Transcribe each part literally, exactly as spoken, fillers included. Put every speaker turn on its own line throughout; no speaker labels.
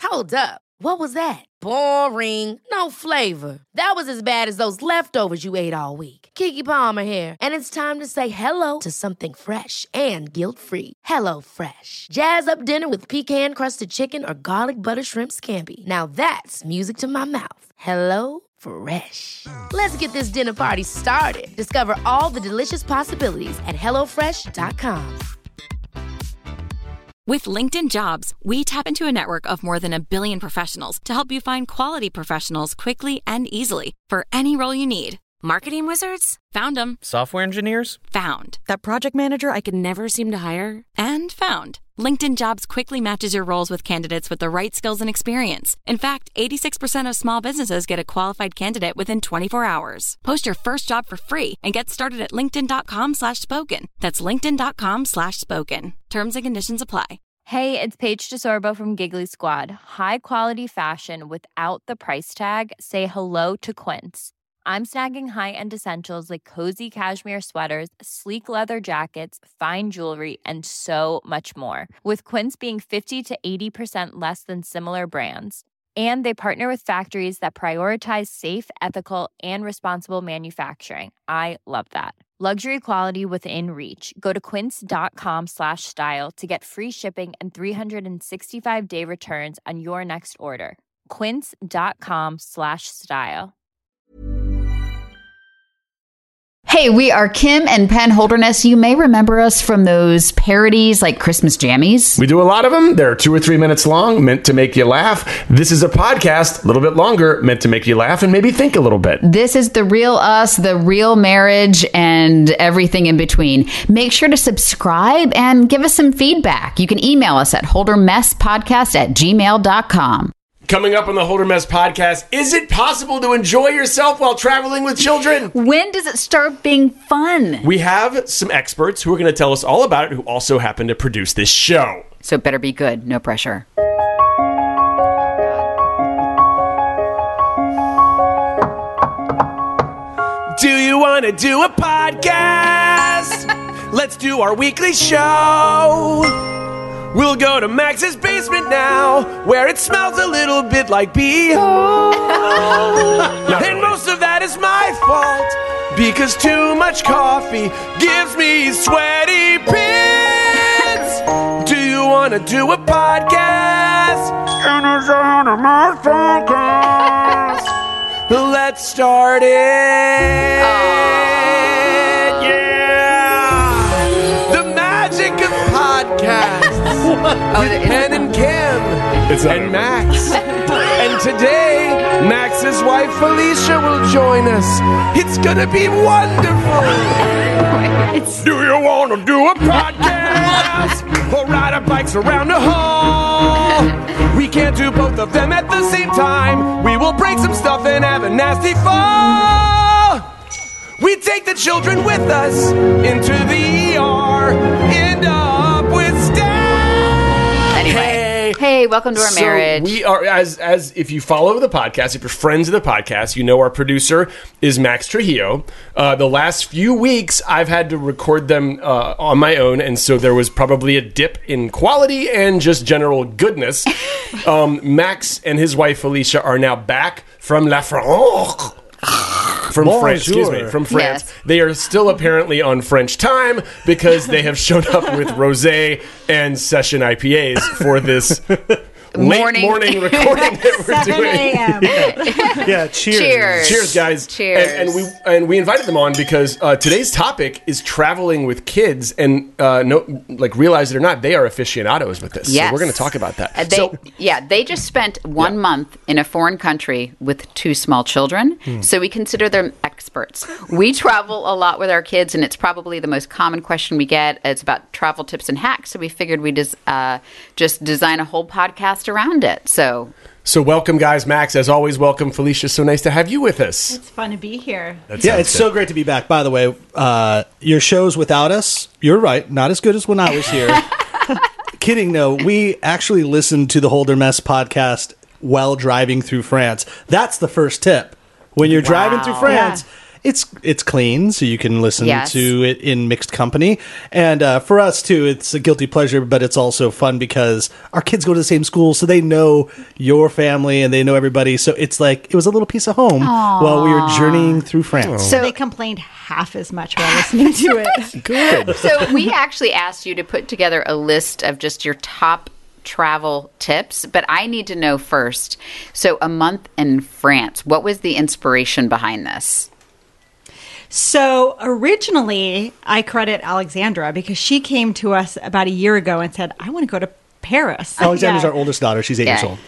Hold up. What was that? Boring. No flavor. That was as bad as those leftovers you ate all week. Keke Palmer here, and it's time to say hello to something fresh and guilt-free. Hello Fresh. Jazz up dinner with pecan-crusted chicken or garlic butter shrimp scampi. Now that's music to my mouth. Hello Fresh. Let's get this dinner party started. Discover all the delicious possibilities at hello fresh dot com.
With LinkedIn Jobs, we tap into a network of more than a billion professionals to help you find quality professionals quickly and easily for any role you need. Marketing wizards? Found them.
Software engineers?
Found.
That project manager I could never seem to hire?
And found. LinkedIn Jobs quickly matches your roles with candidates with the right skills and experience. In fact, eighty-six percent of small businesses get a qualified candidate within twenty-four hours. Post your first job for free and get started at linkedin.com slash spoken. That's linkedin.com slash spoken. Terms and conditions apply.
Hey, it's Paige DeSorbo from Giggly Squad. High quality fashion without the price tag. Say hello to Quince. I'm snagging high-end essentials like cozy cashmere sweaters, sleek leather jackets, fine jewelry, and so much more. With Quince being fifty to eighty percent less than similar brands. And they partner with factories that prioritize safe, ethical, and responsible manufacturing. I love that. Luxury quality within reach. Go to quince.com slash style to get free shipping and three sixty-five day returns on your next order. Quince.com slash style.
Hey, we are Kim and Penn Holderness. You may remember us from those parodies like Christmas Jammies.
We do a lot of them. They're two or three minutes long, meant to make you laugh. This is a podcast, a little bit longer, meant to make you laugh and maybe think a little bit.
This is the real us, the real marriage, and everything in between. Make sure to subscribe and give us some feedback. You can email us at holdermesspodcast at gmail dot com.
Coming up on the Holder Mess podcast, is it possible to enjoy yourself while traveling with children?
When does it start being fun?
We have some experts who are going to tell us all about it, who also happen to produce this show.
So it better be good. No pressure.
Do you want to do a podcast? Let's do our weekly show. We'll go to Max's basement now, where it smells a little bit like beer. And most of that is my fault, because too much coffee gives me sweaty pits. Do you want to do a podcast? Let's start it. Yeah. The magic of podcasts.
Oh,
with Penn and Kim and Max. And today, Max's wife Felicia will join us. It's gonna be wonderful. Do you want to do a podcast or ride our bikes around the hall? We can't do both of them at the same time. We will break some stuff and have a nasty fall. We take the children with us into the E R. End up with Stan.
Anyway.
Hey.
Hey, welcome to our
So
marriage.
we are, as as if you follow the podcast, if you're friends of the podcast, you know our producer is Max Trujillo. Uh, the last few weeks, I've had to record them uh, on my own, and so there was probably a dip in quality and just general goodness. um, Max and his wife Felicia are now back from La France. From
Bonjour.
France, excuse me, from France.
Yes.
They are still apparently on French time because they have shown up with rosé and session I P As for this
Morning.
late morning recording that we're doing.
Yeah, cheers.
Cheers.
Cheers, guys!
Cheers.
And, and we and we invited them on because uh, today's topic is traveling with kids, and uh, no, like realize it or not, they are aficionados with this.
Yes.
So we're going to talk about that.
Uh, they,
so,
yeah, they just spent one
Yeah.
month in a foreign country with two small children,
Hmm.
so we consider them experts. We travel a lot with our kids, and it's probably the most common question we get. It's about travel tips and hacks, so we figured we'd just, uh, just design a whole podcast around it. So
so welcome, guys. Max, as always, welcome, Felicia. So nice to have you with us.
It's fun to be here.
That
Yeah,
sounds
it's
good.
so great to be back. By the way, uh, your shows without us, you're right, not as good as when I was here. Kidding, no. We actually listened to the Holder Mess podcast while driving through France. That's the first tip. When you're driving through France, it's it's clean, so you can listen
Yes.
to it in mixed company. And uh, for us, too, it's a guilty pleasure, but it's also fun because our kids go to the same school, so they know your family and they know everybody. So it's like, it was a little piece of home while we were journeying through France.
So they complained half as much while listening to it.
Good.
So we actually asked you to put together a list of just your top travel tips, but I need to know first. So a month in France, what was the inspiration behind this?
So originally, I credit Alexandra because she came to us about a year ago and said, I want to go to Paris.
Alexandra's
Yeah.
our oldest daughter. She's eight
Yeah.
years old.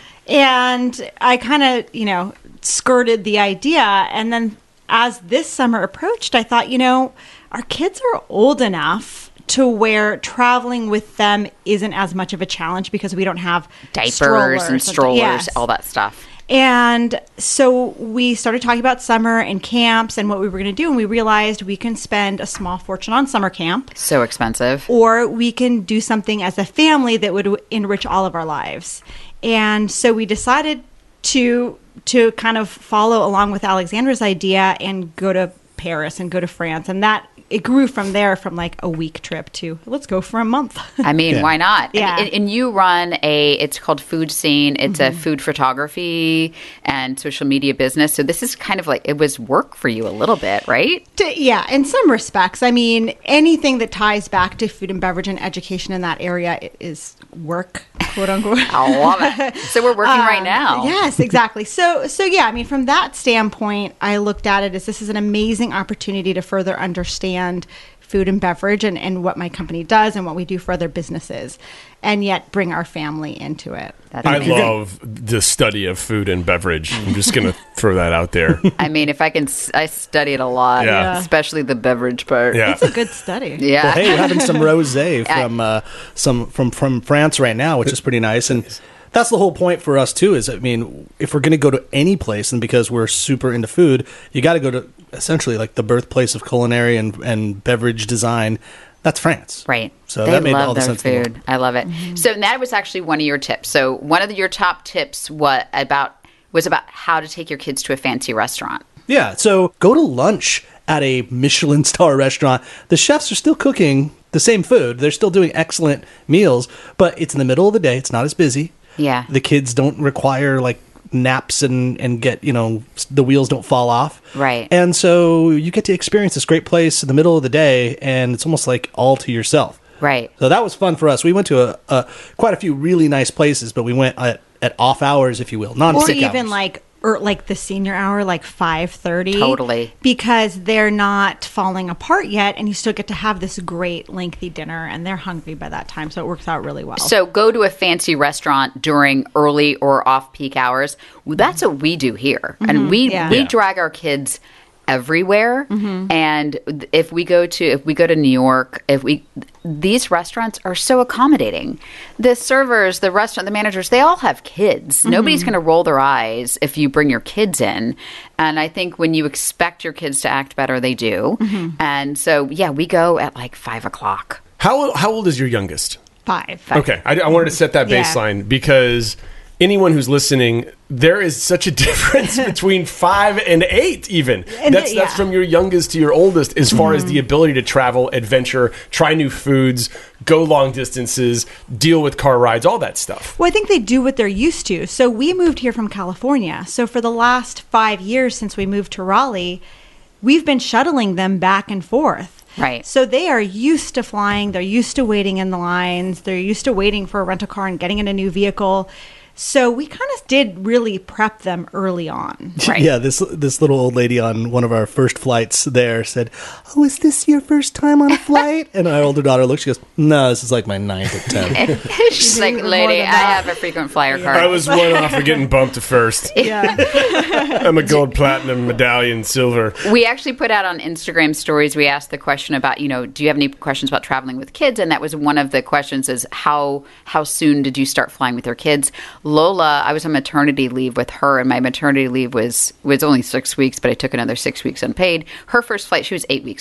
And I kind of, you know, skirted the idea. And then as this summer approached, I thought, you know, our kids are old enough to where traveling with them isn't as much of a challenge because we don't have
Diapers
strollers
and strollers,
Yes.
all that stuff.
And so we started talking about summer and camps and what we were going to do. And we realized we can spend a small fortune on summer camp,
So expensive.
or we can do something as a family that would enrich all of our lives. And so we decided to to kind of follow along with Alexandra's idea and go to Paris and go to France. And that it grew from there, from like a week trip to let's go for a month.
I mean,
Yeah.
why not?
Yeah.
And, and you run a, it's called Food Scene. It's a food photography and social media business. So this is kind of like, it was work for you a little bit, right?
To- yeah, in some respects. I mean, anything that ties back to food and beverage and education in that area i- is work, quote unquote.
I love it. So we're working right
Um,
now.
Yes, exactly. So, so yeah, I mean, from that standpoint, I looked at it as this is an amazing opportunity to further understand food and beverage and, and what my company does and what we do for other businesses, and yet bring our family into it.
That's
I
amazing.
love the study of food and beverage. I'm just going to throw that out there.
I mean, if I can, s- I study it a lot,
Yeah.
especially the beverage part.
Yeah.
It's a good study.
Yeah.
Well, hey, we're having some rosé from uh, some from from France right now, which is pretty nice. And that's the whole point for us too. Is I mean, if we're going to go to any place, and because we're super into food, you got to go to essentially like the birthplace of culinary and and beverage design. That's France,
Right.
So
they
that made
love
all the
their
sense in the
food.
world.
I love it. So that was actually one of your tips. So one of the, your top tips what about was about how to take your kids to a fancy restaurant.
Yeah, so go to lunch at a Michelin star restaurant. The chefs are still cooking the same food. They're still doing excellent meals, but it's in the middle of the day. It's not as busy.
Yeah.
The kids don't require like naps and, and get, you know, the wheels don't fall off.
Right.
And so you get to experience this great place in the middle of the day, and it's almost like all to yourself.
Right.
So that was fun for us. We went to a, a quite a few really nice places, but we went at, at off hours, if you will,
Or
non-sick
even
hours.
like or like the senior hour, like five thirty.
Totally.
Because they're not falling apart yet, and you still get to have this great lengthy dinner, and they're hungry by that time, so it works out really well.
So go to a fancy restaurant during early or off-peak hours. That's what we do here. And we
yeah.
we
Yeah.
drag our kids everywhere. And if we go to if we go to New York, if we these restaurants are so accommodating. The servers, the restaurant, the managers, they all have kids. Nobody's going to roll their eyes if you bring your kids in. And I think when you expect your kids to act better, they do. And so, yeah, we go at like five o'clock.
How, how old is your youngest?
Five.
Okay, I, I wanted to set that
Yeah.
baseline because anyone who's listening, there is such a difference between five and eight, even.
And
that's
the-
that's
yeah.
from your youngest to your oldest, as far as the ability to travel, adventure, try new foods, go long distances, deal with car rides, all that stuff.
Well, I think they do what they're used to. So we moved here from California. So for the last five years since we moved to Raleigh, we've been shuttling them back and forth.
Right.
So they are used to flying. They're used to waiting in the lines. They're used to waiting for a rental car and getting in a new vehicle. So we kind of did really prep them early on.
Right.
Yeah, this this little old lady on one of our first flights there said, "Oh, is this your first time on a flight?" And our older daughter looks, she goes, "No, this is like my ninth or tenth."
She's like,
even more
lady,
than
I
that.
have a frequent flyer card.
I was one off for getting bumped to first.
Yeah.
I'm a gold, platinum, medallion, silver.
We actually put out on Instagram stories, we asked the question about, you know, do you have any questions about traveling with kids? And that was one of the questions is how how soon did you start flying with your kids? Lola, I was on maternity leave with her, and my maternity leave was was only six weeks, but I took another six weeks unpaid. Her first flight, she was eight weeks old.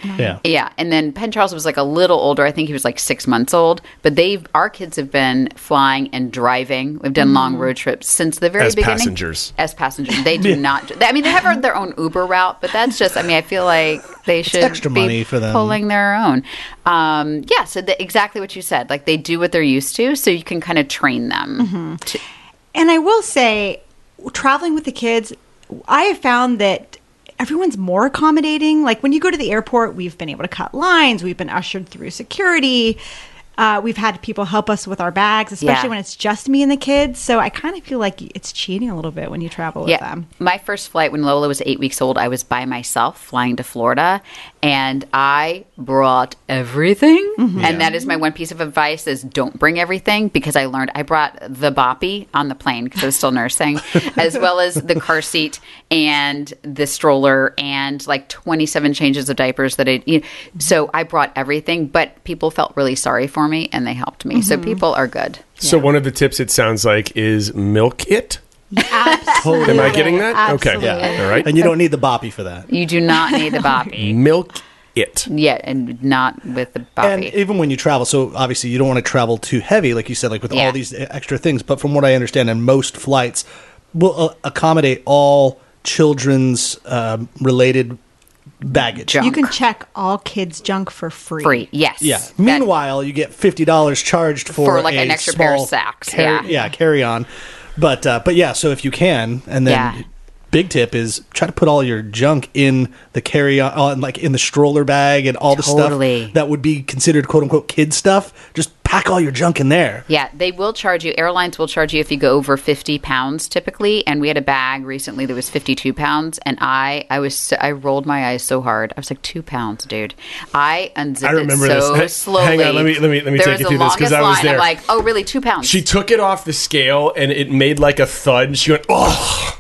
Yeah.
Yeah. And then Penn Charles was like a little older. I think he was like six months old. But they've, our kids have been flying and driving. We've done long road trips since the very
As
beginning.
passengers.
As passengers. They do not. I mean, they have their own Uber route, but that's just, I mean, I feel like they should
extra
be
money for them.
pulling their own. Um, yeah. So the, exactly what you said. Like they do what they're used to. So you can kind of train them.
Mm-hmm.
To,
And I will say, traveling with the kids, I have found that everyone's more accommodating. Like when you go to the airport, we've been able to cut lines. We've been ushered through security. Uh, we've had people help us with our bags, especially
Yeah.
when it's just me and the kids. So I kind of feel like it's cheating a little bit when you travel with
yeah.
them.
My first flight when Lola was eight weeks old, I was by myself flying to Florida, and I brought everything.
Mm-hmm.
And that is my one piece of advice: is don't bring everything, because I learned I brought the boppy on the plane because I was still nursing, as well as the car seat and the stroller and like twenty-seven changes of diapers that I. You know, so I brought everything, but people felt really sorry for me and they helped me. Mm-hmm. So people are good.
So one of the tips, it sounds like, is milk it.
Absolutely.
Am I getting that?
Absolutely.
Okay. Yeah. All right.
And you don't need the boppy for that.
You do not need the boppy.
Milk it.
Yeah, and not with the boppy.
And even when you travel, so obviously you don't want to travel too heavy, like you said, like with
Yeah.
all these extra things. But from what I understand, and most flights will uh, accommodate all children's um, related baggage.
Junk.
You can check all kids' junk for free.
Free, yes.
Yeah.
That-
Meanwhile, you get fifty dollars charged for,
For, like,
a
an extra pair of
small
socks,
Carry,
yeah.
yeah, carry on. But uh, but yeah, so if you can, and then
Yeah.
big tip is try to put all your junk in the carry on, uh, like in the stroller bag and all the
Totally.
stuff that would be considered quote unquote kid stuff. Just pack all your junk in there.
Yeah, they will charge you. Airlines will charge you if you go over fifty pounds typically. And we had a bag recently that was fifty-two pounds. And I I was so, I rolled my eyes so hard. I was like, two pounds, dude. I unzipped
I remember
it so
this.
slowly.
Hang on, let me- let me- let me
there
take
was
you
the
through this, 'cause
longest
I was
line.
there.
I'm like, oh, really, two pounds.
She took it off the scale and it made like a thud. And she went, oh.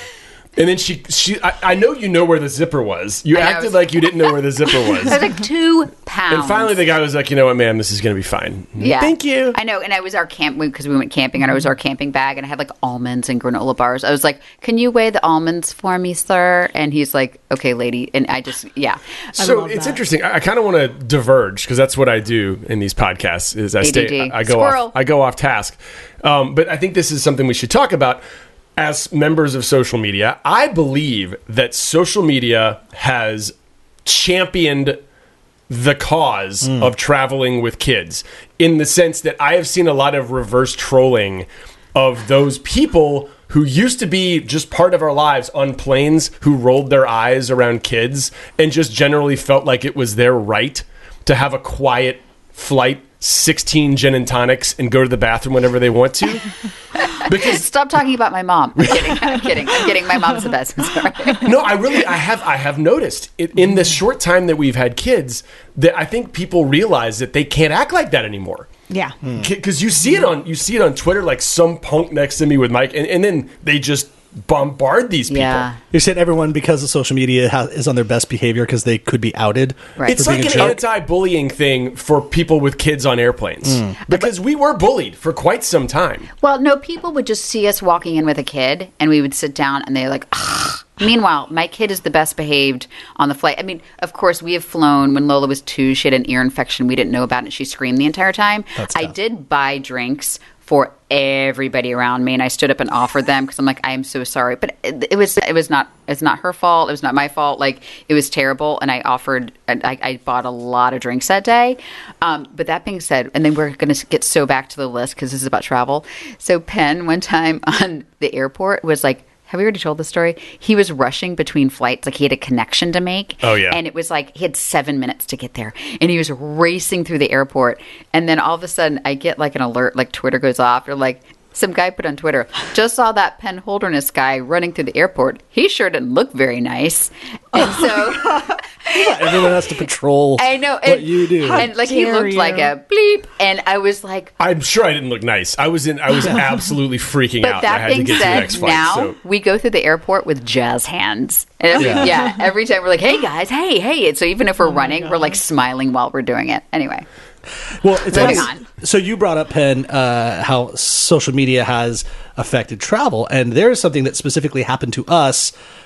And then she, she I, I know you know where the zipper was. You
I know,
acted
it was-
like you didn't know where the zipper was.
I was like, two pounds.
And finally the guy was like, you know what, ma'am, this is going to be fine.
Yeah.
Thank you.
I know. And I was our camp, because we went camping, and I was our camping bag, and I had like almonds and granola bars. I was like, can you weigh the almonds for me, sir? And he's like, okay, lady. And I just, yeah.
So
love
it's
that.
interesting. I, I kind of want to diverge because that's what I do in these podcasts. Is I
A D D.
stay, I, I go
Squirrel.
off, I go off task. Um, but I think this is something we should talk about as members of social media. I believe that social media has championed the cause of traveling with kids, in the sense that I have seen a lot of reverse trolling of those people who used to be just part of our lives on planes, who rolled their eyes around kids and just generally felt like it was their right to have a quiet flight, sixteen gin and tonics, and go to the bathroom whenever they want to. Because
Stop talking about my mom. I'm kidding. I'm kidding. I'm kidding. My mom's the best. I'm sorry.
no, I really, I have, I have noticed it, in the short time that we've had kids, that I think people realize that they can't act like that anymore.
Yeah.
Because you see it on, you see it on Twitter, like some punk next to me with Mike, and, and then they just bombard these people.
Yeah.
You're saying everyone, because of social media, ha- is on their best behavior because they could be outed.
Right.
It's
for being
like
a
an
jerk.
anti-bullying thing for people with kids on airplanes. Because we were bullied for quite some time.
Well, no, people would just see us walking in with a kid, and we would sit down, and they're like, ugh. Meanwhile, my kid is the best behaved on the flight. I mean, of course, we have flown. When Lola was two, she had an ear infection. We didn't know about it, and she screamed the entire time.
That's
I
tough.
did buy drinks for everybody around me, and I stood up and offered them because I'm like, I am so sorry, but it, it was it was not it's not her fault. It was not my fault. Like, it was terrible, and I offered. And I, I bought a lot of drinks that day. Um, but that being said, and then we're going to get so back to the list because this is about travel. So Penn one time on the airport was like, have we already told the story? He was rushing between flights. Like, he had a connection to make.
Oh, yeah.
And it was like, he had seven minutes to get there. And he was racing through the airport. And then all of a sudden, I get like an alert, like Twitter goes off. Or like, some guy put on Twitter, just saw that Penn Holderness guy running through the airport. He sure didn't look very nice. And so...
Everyone has to patrol
I know.
what
And,
you do.
and like, he
dare
looked
you.
like a bleep. And I was like...
I'm sure I didn't look nice. I was in. I was absolutely freaking
But
out. and I
that
had to
being
get to the
said,
next flight.
now
so.
we go through the airport with jazz hands. And every,
Yeah.
yeah. every time we're like, hey guys, hey, hey. And so even if we're running, we're like smiling while we're doing it. Anyway,
Well, it's
Moving
funny.
on.
So you brought up, Penn, uh, how social media has affected travel, and there is something that specifically happened to us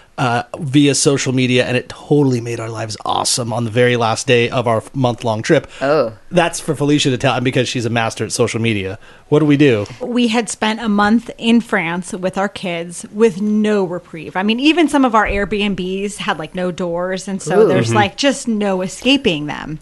uh, via social media, and it totally made our lives awesome on the very last day of our month-long trip.
Oh.
That's for Felicia to tell, because she's a master at social media. What do we do?
We had spent a month in France with our kids with no reprieve. I mean, even some of our Airbnbs had like no doors, and so
Ooh.
there's
Mm-hmm.
like just no escaping them.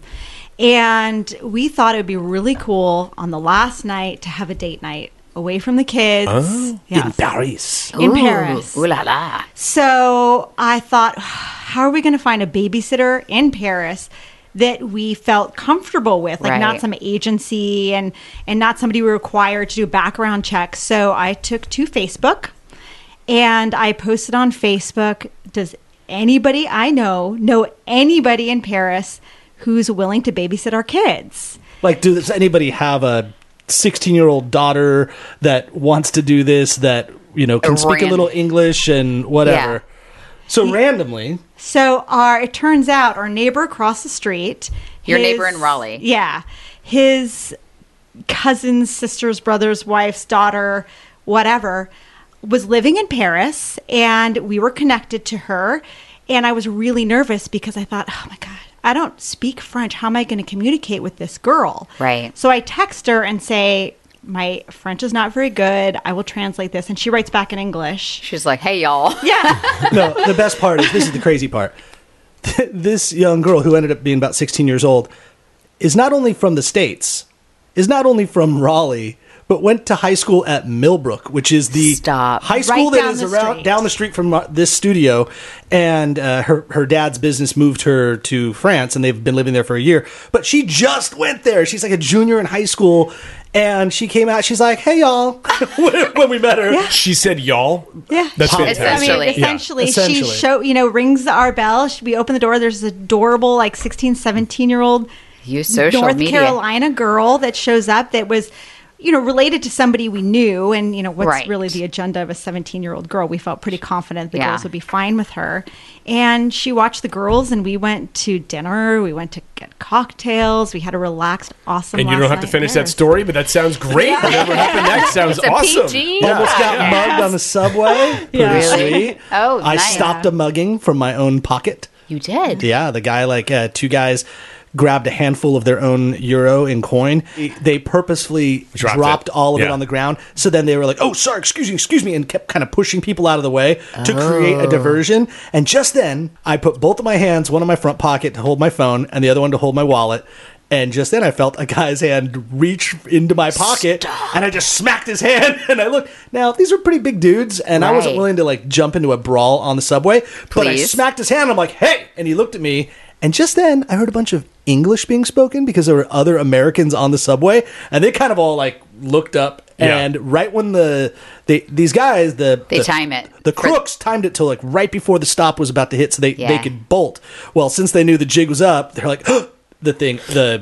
And we thought it would be really cool on the last night to have a date night away from the kids.
Oh.
Yes.
In Paris.
In
Ooh,
Paris.
Ooh la la.
So I thought, how are we going to find a babysitter in Paris that we felt comfortable with, like
Right.
not some agency and and not somebody we were required to do background checks. So I took to Facebook and I posted on Facebook, does anybody I know know anybody in Paris who's willing to babysit our kids?
Like, does anybody have a sixteen-year-old daughter that wants to do this, that, you know, can speak a
Ran-
little English and whatever?
Yeah.
So randomly,
So our it turns out our neighbor across the street,
Your
his-
neighbor in Raleigh.
yeah, his cousin's sister's brother's wife's daughter, whatever, was living in Paris, and we were connected to her. And I was really nervous because I thought, oh my god, I don't speak French. How am I going to communicate with this girl?
Right.
So I text her and say, my French is not very good. I will translate this. And she writes back in English.
She's like, hey, y'all.
Yeah.
no, the best part is, this is the crazy part. This young girl, who ended up being about sixteen years old, is not only from the States, is not only from Raleigh, but went to high school at Millbrook, which is the
Stop.
high school
Right
that
down
is
the
around
street.
down the street from uh, this studio. And uh, her her dad's business moved her to France, and they've been living there for a year. But she just went there. She's like a junior in high school, and she came out. She's like, "Hey, y'all!" when we met her.
Yeah.
She said y'all?
Yeah.
That's
Pop-
fantastic.
I
Essentially.
mean,
Yeah.
essentially,
Essentially.
she show you know rings our bell. She, we open the door. There's this adorable like sixteen, seventeen year old
Use social
North
media.
Carolina girl that shows up that was, you know, related to somebody we knew. And you know, what's
Right.
really the agenda of a seventeen year old girl? We felt pretty confident the
Yeah.
girls would be fine with her. And she watched the girls, and we went to dinner. We went to get cocktails. We had a relaxed, awesome.
And you
last
don't have to
night
finish
there.
that story, but that sounds great. Whatever happened next sounds
It's a
awesome.
P G.
Almost got
Yeah.
mugged on the subway. Pretty
Yeah.
sweet.
Oh,
I
nice.
stopped a mugging from my own pocket.
You did.
Yeah, the guy, like uh, two guys grabbed a handful of their own euro in coin. They purposefully
Dropped
dropped,
it.
all of it
Yeah.
on the ground. So then they were like, "Oh, sorry, excuse me, excuse me," and kept kind of pushing people out of the way to create a diversion. And just then, I put both of my hands, one in my front pocket to hold my phone, and the other one to hold my wallet. And just then I felt a guy's hand reach into my pocket, and I just smacked his hand. And I looked. Now, these are pretty big dudes, and I wasn't
Right.
willing to like jump into a brawl on the subway. But I
Please.
smacked his hand. I'm like, "Hey!" And he looked at me. And just then, I heard a bunch of English being spoken because there were other Americans on the subway, and they kind of all like looked up.
Yeah.
And right when the they these guys the
They
the,
time it.
the
For-
crooks timed it till like right before the stop was about to hit, so they
Yeah.
they could bolt. Well, since they knew the jig was up, they're like the thing the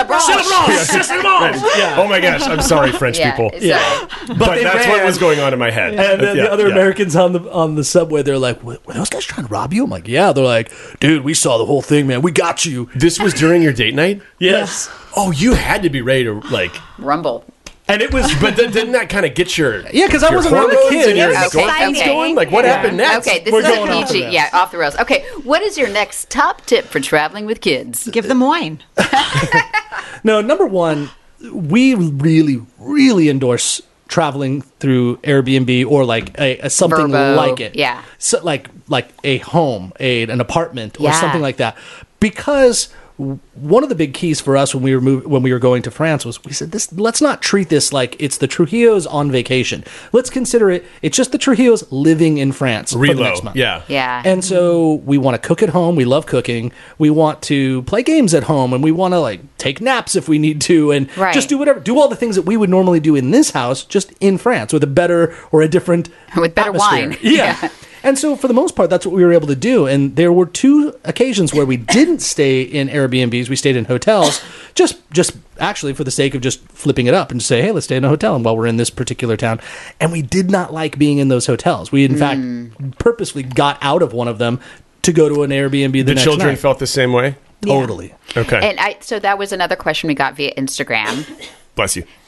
yeah.
Oh my gosh, I'm sorry, French
Yeah.
people.
So-
Yeah.
But,
they
that's what
ran.
was going on in my head.
And then
Yeah,
the other
yeah.
Americans on the on the subway, they're like, "Were were those guys trying to rob you?" I'm like, "Yeah." They're like, "Dude, we saw the whole thing, man. We got you."
This was during your date night?
Yes.
Oh, you had to be ready to, like...
Rumble.
And it was
But then, didn't that kind of get your...
Yeah, 'cause I
your
wasn't around the
hormones
kid.
and your
Yeah.
Okay,
endorphins
okay.
going? Like, what
Yeah.
happened next?
Okay, this
We're
is
going
a
off the
P G.
rails.
Yeah, off the rails. Okay, what is your next top tip for traveling with kids?
Give them wine.
No, number one, we really, really endorse traveling through Airbnb or like a, a something
Vrbo,
like it.
yeah.
So like like a home, a an apartment, or
Yeah.
something like that. Because w- one of the big keys for us when we were mov- when we were going to France was we said this. Let's not treat this like it's the Trujillos on vacation. Let's consider it. It's just the Trujillos living in France for the
Reload,
next month.
yeah.
Yeah.
And so we want to cook at home. We love cooking. We want to play games at home, and we want to like take naps if we need to, and
Right.
just do whatever, do all the things that we would normally do in this house, just in France with a better or a different
With better
atmosphere.
wine.
Yeah.
Yeah.
And so for the most part, that's what we were able to do. And there were two occasions where we didn't stay in Airbnbs. We stayed in hotels, just just actually for the sake of just flipping it up and say, hey, let's stay in a hotel. And while we're in this particular town, and we did not like being in those hotels. We in fact purposely got out of one of them to go to an Airbnb the,
The
next
children
night.
felt the same way?
Totally.
Okay.
And I, so that was another question we got via Instagram.
Bless you.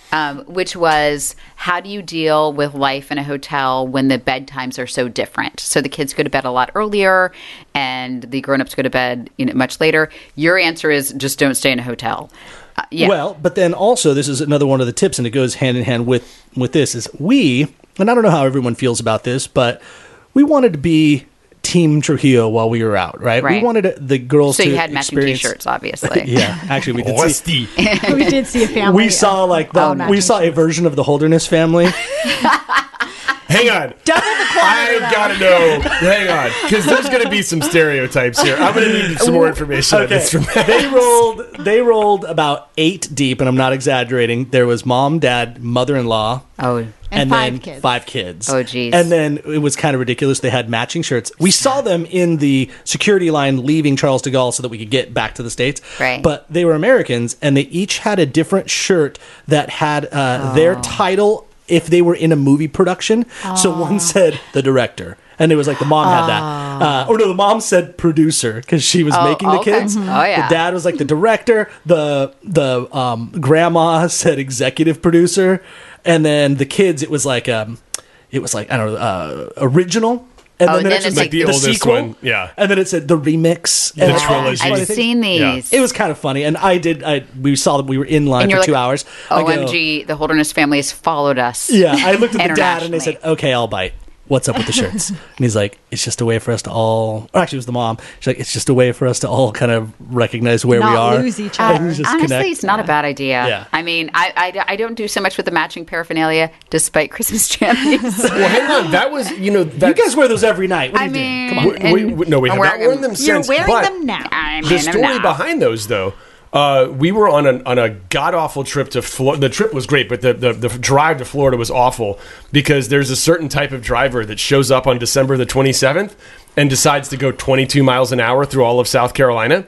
um, which was how do you deal with life in a hotel when the bedtimes are so different? So the kids go to bed a lot earlier and the grown-ups go to bed, you know, much later. Your answer is just don't stay in a hotel. Uh, yeah.
Well, but then also this is another one of the tips, and it goes hand in hand with, with this, is we, and I don't know how everyone feels about this, but we wanted to be Team Trujillo while we were out, right?
Right.
We wanted the girls
so
to
you had matching
experience...
T-shirts, obviously.
Yeah, actually we did see...
we did see a family.
We saw like the,
oh,
we saw a version of the Holderness family.
Hang on.
Double the quantity.
I gotta know. Hang on, because there's gonna be some stereotypes here. I'm gonna need some more information on this from Max.
They rolled. They rolled about eight deep, and I'm not exaggerating. There was mom, dad, mother-in-law.
Oh.
And,
And,
five
then
kids.
five kids.
Oh, geez.
And then it was kind of ridiculous. They had matching shirts. We saw them in the security line leaving Charles de Gaulle so that we could get back to the States.
Right.
But they were Americans, and they each had a different shirt that had uh,
Oh.
their title if they were in a movie production. So one said the director. And it was like the mom had that. Uh, or no, the mom said producer because she was
Oh,
making the
okay.
kids.
Mhm. Oh, yeah.
The dad was like the director. The the um, grandma said executive producer. And then the kids, it was like um, it was like I don't know, uh, original. And
Oh,
then,
then
it was
it's
like
like
the,
the oldest
sequel.
one, yeah.
And then it said the remix.
The
And
Yeah,
trilogy.
I've seen
Yeah.
these.
it was kind of funny. And I did. I we saw that we were in line
And
for
you're
two
like,
hours. I
O
go,
M G, the Holderness family has followed us.
Yeah, I looked at the dad and they
internationally.
said, "Okay, I'll bite. What's up with the shirts?" And he's like, "It's just a way for us to all." Or actually, it was the mom. She's like, "It's just a way for us to all kind of recognize where
Not
we are,
lose each
and
other.
just
Honestly,
connect."
it's not a bad idea.
Yeah.
I mean, I, I, I don't do so much with the matching paraphernalia, despite Christmas jammies.
Well, hang on. That was, you know,
You
that's,
guys wear those every night. What are
I
you doing?
mean,
Come on.
We, we,
and
we- no, we
I'm
have not
wearing
worn
them.
them
You're
since.
wearing
but
them now.
I'm
the
in them
story
now.
behind those, though, uh, we were on a on a god awful trip to Florida. The trip was great, but the, the the drive to Florida was awful because there's a certain type of driver that shows up on December the twenty-seventh and decides to go twenty-two miles an hour through all of South Carolina.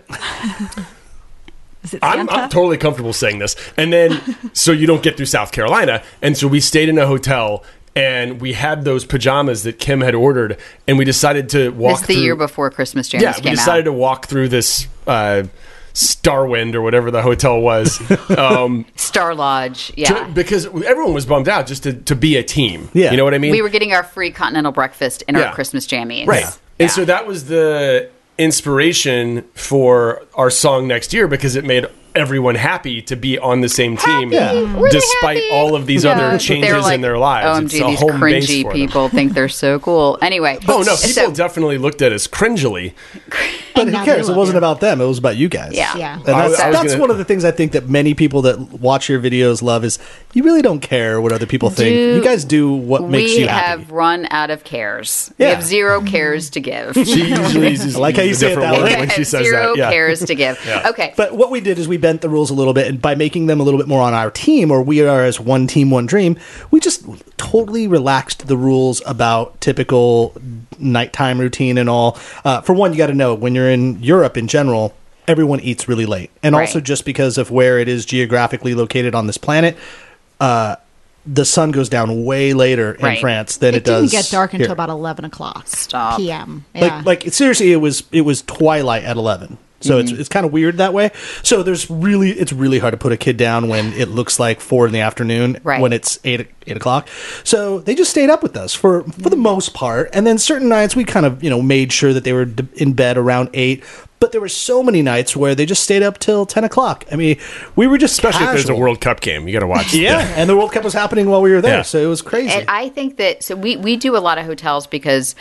Is it
I'm,
Santa?
I'm totally comfortable saying this. And then, so you don't get through South Carolina. And so we stayed in a hotel and we had those pajamas that Kim had ordered. And we decided to walk
This is the
through.
year before Christmas jammies
Yeah, we
came
decided
out.
to walk through this uh, Starwind or whatever the hotel was. um,
Star Lodge, yeah.
to- because everyone was bummed out just to, to be a team.
Yeah.
You know what I mean?
We were getting our free continental breakfast in
Yeah.
our Christmas jammies.
Right.
Yeah.
And so that was the inspiration for our song next year because it made everyone happy to be on the same team
Yeah.
Really
despite
happy.
all of these
Yeah.
other
They're
changes
like,
in their lives.
O M
It's
G,
a
these
home base
cringy
for them.
people think they're so cool. Anyway.
Oh, no. People
so-
definitely looked at us cringily.
But
now
who
they
cares? It
love
wasn't
you.
about them. It was about you guys.
Yeah.
Yeah.
And that's,
I was- I was
that's
gonna-
one of the things I think that many people that watch your videos love is you really don't care what other people think.
Do-
You guys do what makes
we
you happy.
have run out of cares.
Yeah.
We have zero cares to give.
She usually uses
I like how you
a
say it
different
that
word
way.
when she says
zero
that. Yeah.
cares to give. Okay.
But what we did is we bent the rules a little bit, and by making them a little bit more on our team, or we are as one team, one dream, we just totally relaxed the rules about typical nighttime routine and all. Uh, for one, you got to know when you're in Europe in general, everyone eats really late, and
Right.
also just because of where it is geographically located on this planet. Uh, the sun goes down way later in
Right.
France than it,
It didn't
does
get dark until
here.
about eleven o'clock
Stop.
p m. Yeah.
Like, like it, seriously, it was it was twilight at eleven. So
Mm-hmm.
it's it's kind of weird that way. So there's really it's really hard to put a kid down when it looks like four in the afternoon
Right.
when it's eight eight o'clock. So they just stayed up with us for for the most part, and then certain nights we kind of you know made sure that they were d- in bed around eight. But there were so many nights where they just stayed up till ten o'clock. I mean, we were just
Especially if there's a
casual.
World Cup game. You got to watch.
Yeah, and the World Cup was happening while we were there,
Yeah.
so it was crazy.
And I think that so we, we do a lot of hotels because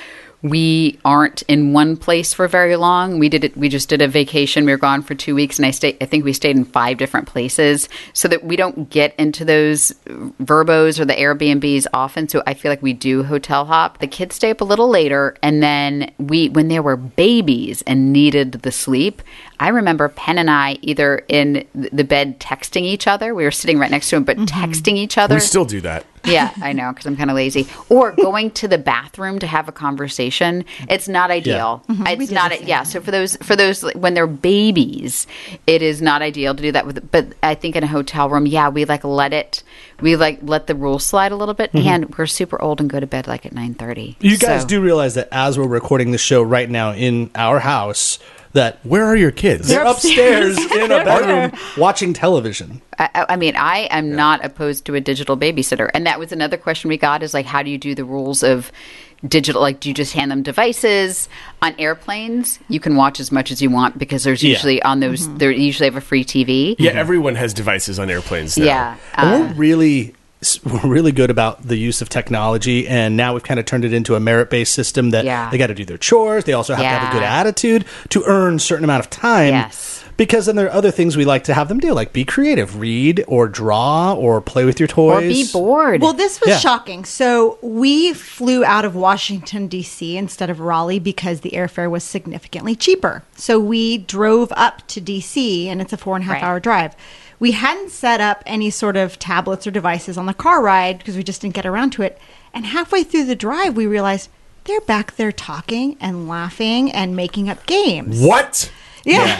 we aren't in one place for very long. We did it. We just did a vacation. We were gone for two weeks, and I stayed. I think we stayed in five different places, so that we don't get into those Verbos or the Airbnbs often. So I feel like we do hotel hop. The kids stay up a little later, and then we, when they were babies and needed the sleep, I remember Penn and I either in the bed texting each other. We were sitting right next to him, but texting each other.
We still do that.
Yeah, I know, because I'm kind of lazy. Or going to the bathroom to have a conversation. It's not ideal.
we
It's
did
not.
the same.
Yeah. So for those for those like, when they're babies, it is not ideal to do that with. But I think in a hotel room, yeah, we like let it. We like let the rules slide a little bit, and we're super old and go to bed like at nine thirty.
You guys do realize that as we're recording the show right now in our house, that
Where are your kids?
they're upstairs in a bedroom watching television.
I, I mean, I am not opposed to a digital babysitter. And that was another question we got is like, how do you do the rules of digital? Like, do you just hand them devices? On airplanes, you can watch as much as you want because there's usually
Yeah.
on those,
Mm-hmm.
they usually have a free T V.
Yeah, everyone has devices on airplanes now.
Yeah.
And
Uh,
we're really we're really good about the use of technology, and now we've kind of turned it into a merit-based system that
Yeah.
they got to do their chores. They also have to have a good
Yeah.
attitude to earn a certain amount of time.
Yes.
Because then there are other things we like to have them do, like be creative, read or draw or play with your toys.
or be bored.
Well, this was
Yeah.
shocking. So we flew out of Washington, D C instead of Raleigh because the airfare was significantly cheaper. So we drove up to D C, and it's a four and a half
Right.
hour drive. We hadn't set up any sort of tablets or devices on the car ride because we just didn't get around to it. And halfway through the drive, we realized they're back there talking and laughing and making up games.
What?
Yeah.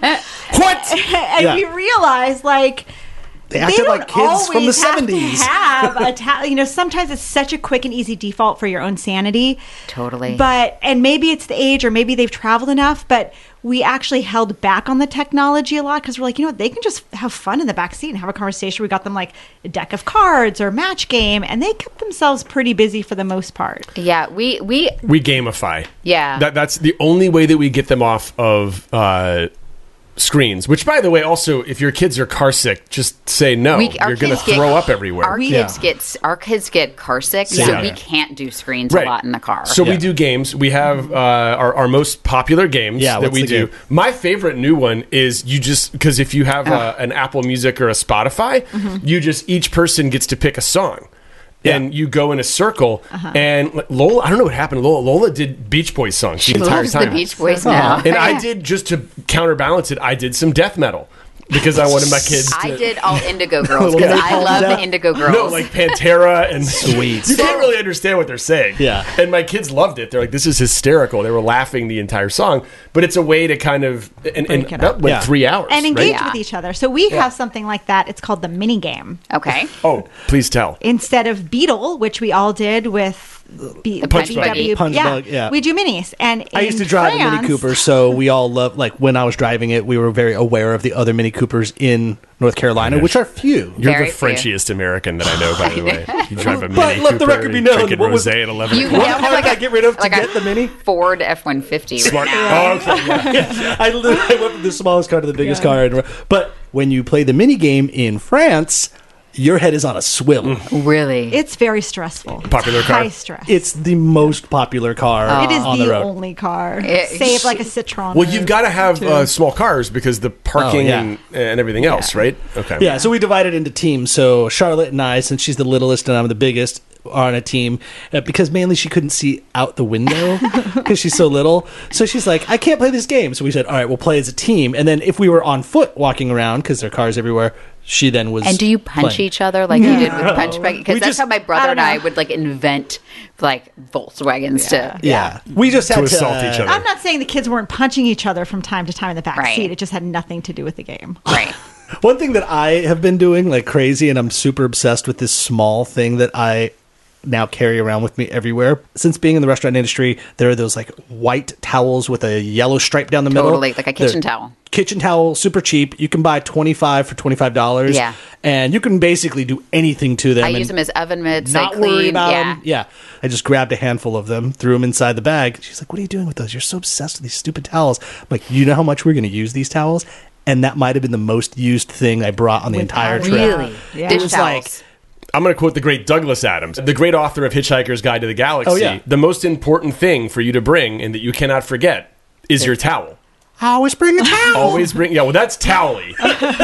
What?
and
Yeah.
we realized, like,
They acted like kids from the
always have to
seventies.
Have a ta- you know, sometimes it's such a quick and easy default for your own sanity.
Totally.
But and maybe it's the age, or maybe they've traveled enough. But we actually held back on the technology a lot because we're like, you know what, they can just have fun in the back seat and have a conversation. We got them like a deck of cards or match game, and they kept themselves pretty busy for the most part.
yeah, we, we,
We gamify.
Yeah.
That, that's the only way that we get them off of uh, screens. Which, by the way, also, if your kids are car sick, just say no.
we our
You're going to
kids get-
throw up everywhere.
Our
Yeah.
kids get our kids get car sick, so
Yeah.
we
Yeah.
can't do screens
Right.
a lot in the car.
So we
Yeah.
do games. We have uh, our, our most popular games
Yeah,
that
what's
we
the
do.
game?
My favorite new one is you just, because if you have uh, an Apple Music or a Spotify, you just, each person gets to pick a song. And you go in a circle, and like, Lola, I don't know what happened. Lola, Lola did Beach Boys songs the
She
entire
loves the
time.
Beach Boys now.
And I did, just to counterbalance it, I did some death metal because I wanted my kids to.
I did all Indigo Girls
Little
because I
Napalm
love
Death.
the Indigo Girls.
No, like Pantera and
Sweet.
You can't really understand what they're saying.
Yeah.
And my kids loved it. They're like, this is hysterical. They were laughing the entire song. But it's a way to kind of and, and
Break it
that
up.
went
Yeah.
three hours.
And
right?
engage
Yeah.
with each other. So we have something like that. It's called the mini game.
Okay.
Oh, please tell.
Instead of Beetle, which we all did with B-
The Punch
B
Buggy.
W,
Punch
yeah,
Bug, yeah.
we do minis. And
I used
in
to drive a Mini
France-
Cooper, so we all love, like, when I was driving it, we were very aware of the other Mini Coopers in North Carolina, which are few.
You're
Very
the
few.
Frenchiest American that I know, by the way. You drive a Mini
But let the
Cooper
record be
and
known,
drinking
what was-
rosé at eleven
You
o'clock.
have
How
like
did I
a,
get rid of to
like
get
a
the Mini?
Ford F one fifty right
Smart.
now.
Oh, okay. Yeah.
I literally went from the smallest car to the biggest car. And, but when you play the mini game in France, your head is on a swivel.
Really?
It's very stressful.
Popular
It's
car?
High stress.
It's the most popular car
it is
on
the,
the road.
only car.
It-
Save like a Citroen.
Well, you've got to have uh, small cars because the parking
Oh, yeah.
and, and everything else, right? Okay.
Yeah, so we divided into teams. So Charlotte and I, since she's the littlest and I'm the biggest, are on a team uh, because mainly she couldn't see out the window because she's so little. So she's like, I can't play this game. So we said, all right, we'll play as a team. And then if we were on foot walking around, because there are cars everywhere, she then was.
And do you punch
playing.
each other like you did with Punch Buggy?
We
Because that's
just-
how my brother
I
and
don't
I
know.
would like invent like Volkswagens to.
Yeah. We just had
To
to,
assault
uh,
each other.
I'm not saying the kids weren't punching each other from time to time in the back
Right.
seat. It just had nothing to do with the game.
Right.
One thing that I have been doing like crazy, and I'm super obsessed with this small thing that I now carry around with me everywhere. Since being in the restaurant industry, there are those like white towels with a yellow stripe down the middle.
Totally, like a kitchen
They're
towel.
Kitchen towel, super cheap. You can buy twenty-five for twenty-five dollars.
Yeah.
And you can basically do anything to them.
I
and
use them as oven mitts.
not
I clean.
worry about
yeah.
them. Yeah. I just grabbed a handful of them, threw them inside the bag. She's like, what are you doing with those? You're so obsessed with these stupid towels. I'm like, you know how much we're going to use these towels? And that might have been the most used thing I brought on the entire trip.
Really?
Yeah.
Dish
It was
towels.
like-
I'm going to quote the great Douglas Adams, the great author of Hitchhiker's Guide to the Galaxy.
Oh, yeah.
The most important thing for you to bring and that you cannot forget is your towel.
I always bring a towel.
Always bring, yeah, well, that's towely.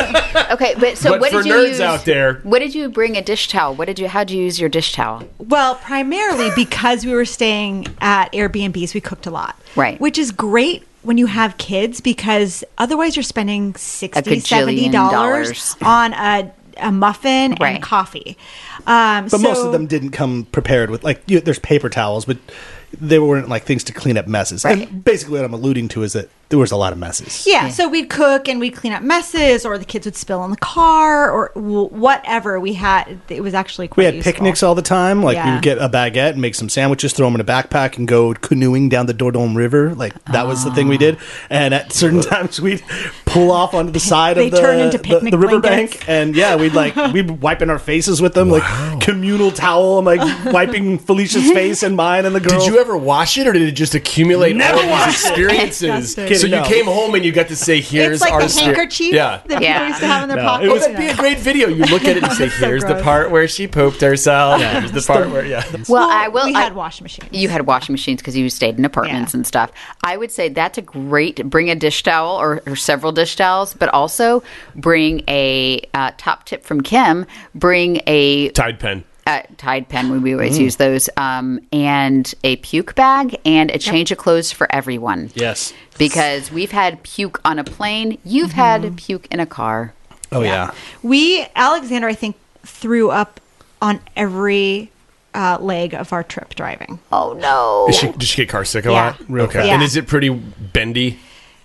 Okay, but so
But
what
for
did you
nerds
use?
out there-
What did you bring a dish towel? What did you? How did you use your dish towel?
Well, primarily because we were staying at Airbnbs, we cooked a lot.
Right.
Which is great when you have kids because otherwise you're spending sixty dollars, seventy
gajillion
dollars
dollars.
on a, a muffin
Right.
and coffee. Um,
But most
so-
of them didn't come prepared with, like, you, there's paper towels, but they weren't like things to clean up messes.
Right.
And basically what I'm alluding to is that there was a lot of messes.
Yeah, yeah, so we'd cook and we'd clean up messes, or the kids would spill in the car, or w- whatever we had. It was actually quite
We had
useful.
picnics all the time. Like, we
Yeah.
would get a baguette and make some sandwiches, throw them in a backpack, and go canoeing down the Dordogne River. Like, that was the thing we did. And at certain times, we'd pull off onto the side
They
of the,
turn into
the,
picnic
the riverbank.
blankets.
And, yeah, we'd, like, we'd wiping our faces with them, like, communal towel. I'm, like, wiping Felicia's face and mine and the girls.
Did you ever wash it, or did it just accumulate
Never
all of
washed
these
it.
experiences?
Disgusting.
So you
No.
came home and you got to say, "Here's
It's like
our
the
spe-
handkerchief
Yeah.
that
Yeah.
people used to have in their
No,
pockets.
it
Oh,
was-
that'd be a great video. You look at it and say,
So
"Here's the
gross.
part where she pooped herself. Here's the part where, yeah."
Well, I will.
We
I-
had washing machines.
You had washing machines because you stayed in apartments
Yeah.
and stuff. I would say that's a great. Bring a dish towel or, or several dish towels, but also bring a uh, top tip from Kim. Bring a
Tide pen.
uh, Tide pen. We always use those, um, and a puke bag and a change of clothes for everyone.
Yes.
Because we've had puke on a plane. You've had puke in a car.
Oh, yeah.
We, Alexander, I think, threw up on every uh, leg of our trip driving.
Oh no!
Is she, did she get car sick a
Yeah.
lot?
Real
okay.
quick.
Yeah.
And is it pretty bendy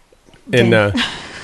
and uh,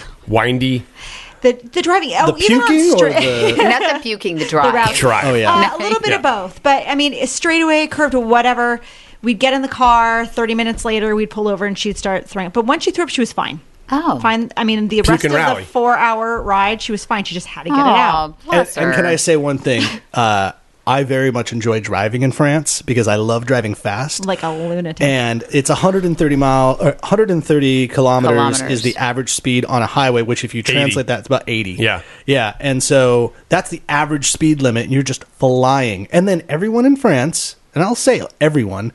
windy?
The the driving, oh,
The
even
puking
on
or
straight,
the...
Not the puking, the drive.
route.
Try.
Oh, yeah.
Uh, a little bit
Yeah.
of both, but I mean, straightaway, curved, or whatever. We'd get in the car. Thirty minutes later, we'd pull over and she'd start throwing up. But once she threw up, she was fine.
Oh,
Fine. I mean, the
Puke
rest
and
of
rally.
the four-hour ride, she was fine. She just had to get it
Oh,
out.
And,
bless
and
her.
can I say one thing? Uh, I very much enjoy driving in France because I love driving fast.
Like a lunatic.
And it's one hundred thirty mile or one hundred thirty kilometers,
Kilometers.
is the average speed on a highway, which if you translate that, it's about eighty.
Yeah.
Yeah. And so that's the average speed limit, and you're just flying. And then everyone in France, and I'll say everyone,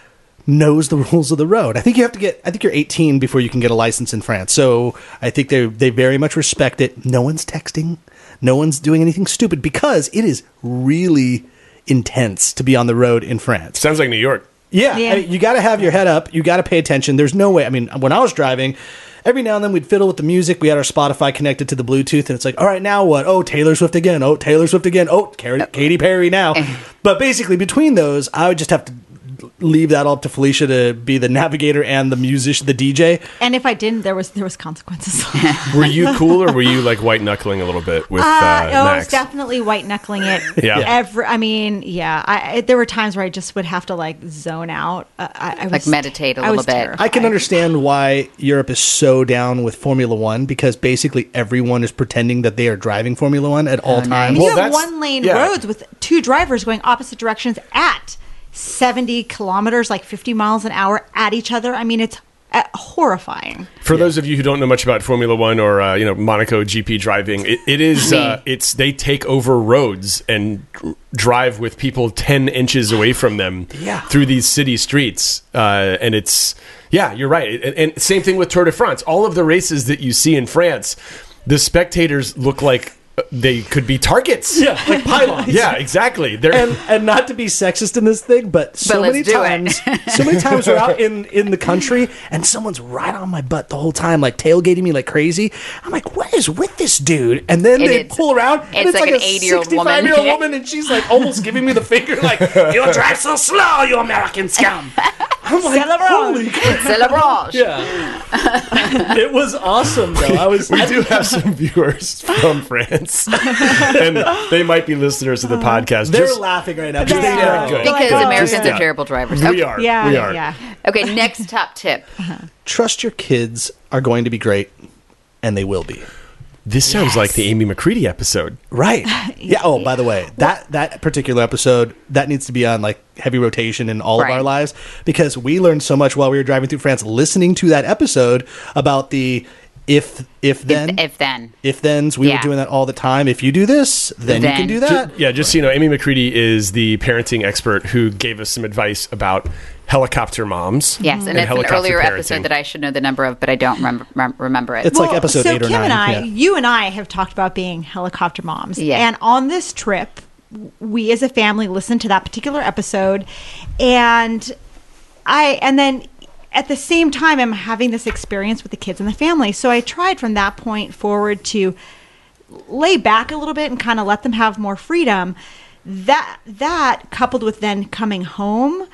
knows the rules of the road. I think you have to get I think you're eighteen before you can get a license in France. So I think they they very much respect it. No one's texting. No one's doing anything stupid because it is really intense to be on the road in France.
Sounds like New York.
Yeah,
Yeah.
I mean, you got to have your head up. You got to pay attention. There's no way. I mean, when I was driving, every now and then we'd fiddle with the music. We had our Spotify connected to the Bluetooth, and it's like, all right, now what? Oh, Taylor Swift again. Oh, Taylor Swift again. Oh, Car- Katy Perry now. But basically, between those, I would just have to leave that all up to Felicia to be the navigator and the musician, the D J.
And if I didn't, there was there was consequences.
Were you cool, or were you like white knuckling a little bit with uh,
Uh, oh, I was
Max?
definitely white knuckling it.
Yeah.
Every, I mean, yeah. I, I, there were times where I just would have to like zone out. Uh, I, I was,
Like meditate a
I
little
was
bit.
terrified.
I can understand why Europe is so down with Formula One because basically everyone is pretending that they are driving Formula One at all
nice.
times.
You
Well,
have
that's-
one lane
yeah.
roads with two drivers going opposite directions at seventy kilometers, like fifty miles an hour at each other. I mean, it's uh, horrifying.
For those of you who don't know much about Formula One or uh, you know Monaco G P driving, it, it is uh, it's they take over roads and dr- drive with people ten inches away from them
Yeah.
through these city streets, uh, and it's yeah, you're right. And, and same thing with Tour de France. All of the races that you see in France, the spectators look like uh, they could be targets.
Yeah, like pylons.
Yeah, exactly. They're
and and not to be sexist in this thing, but so
But let's
many
do it.
times, so many times we're out in in the country and someone's right on my butt the whole time, like tailgating me like crazy. I'm like, what is with this dude? And then
And
they
it's-
pull around, and
it's
it's
like
like,
an
a
eighty-year-old woman.
sixty-five-year-old woman, and she's like almost giving me the finger, like, you drive so slow, you American scum. I'm like,
Celebrate.
holy crap.
Celebrage.
Yeah, it was awesome though. I was.
we do have some viewers from France, and they might be listeners of the podcast.
They're
Just-
laughing right now because
They
they
are.
know.
Good.
Because
Good.
Americans
Yeah.
are terrible drivers.
we
Okay.
are.
Yeah,
we are.
yeah.
Okay, next top tip.
Trust your kids are going to be great, and they will be.
This sounds like the Amy McCready episode.
Right. Yeah. Oh, by the way, that that particular episode that needs to be on like heavy rotation in all
Right.
of our lives because we learned so much while we were driving through France, listening to that episode about the if if then
If, if then.
if thens. We
Yeah.
were doing that all the time. If you do this, then, you
Then.
can do that.
Yeah, just so you know, Amy McCready is the parenting expert who gave us some advice about helicopter moms.
Yes, and, it's an
helicopter
earlier
parenting.
episode that I should know the number of, but I don't remember, rem- remember it.
It's like episode
so
eight or
Kim
nine.
and I,
Yeah.
you and I have talked about being helicopter moms.
Yeah.
And on this trip, we as a family listened to that particular episode, and I, and then at the same time, I'm having this experience with the kids and the family. So I tried from that point forward to lay back a little bit and kind of let them have more freedom. That that coupled with then coming home,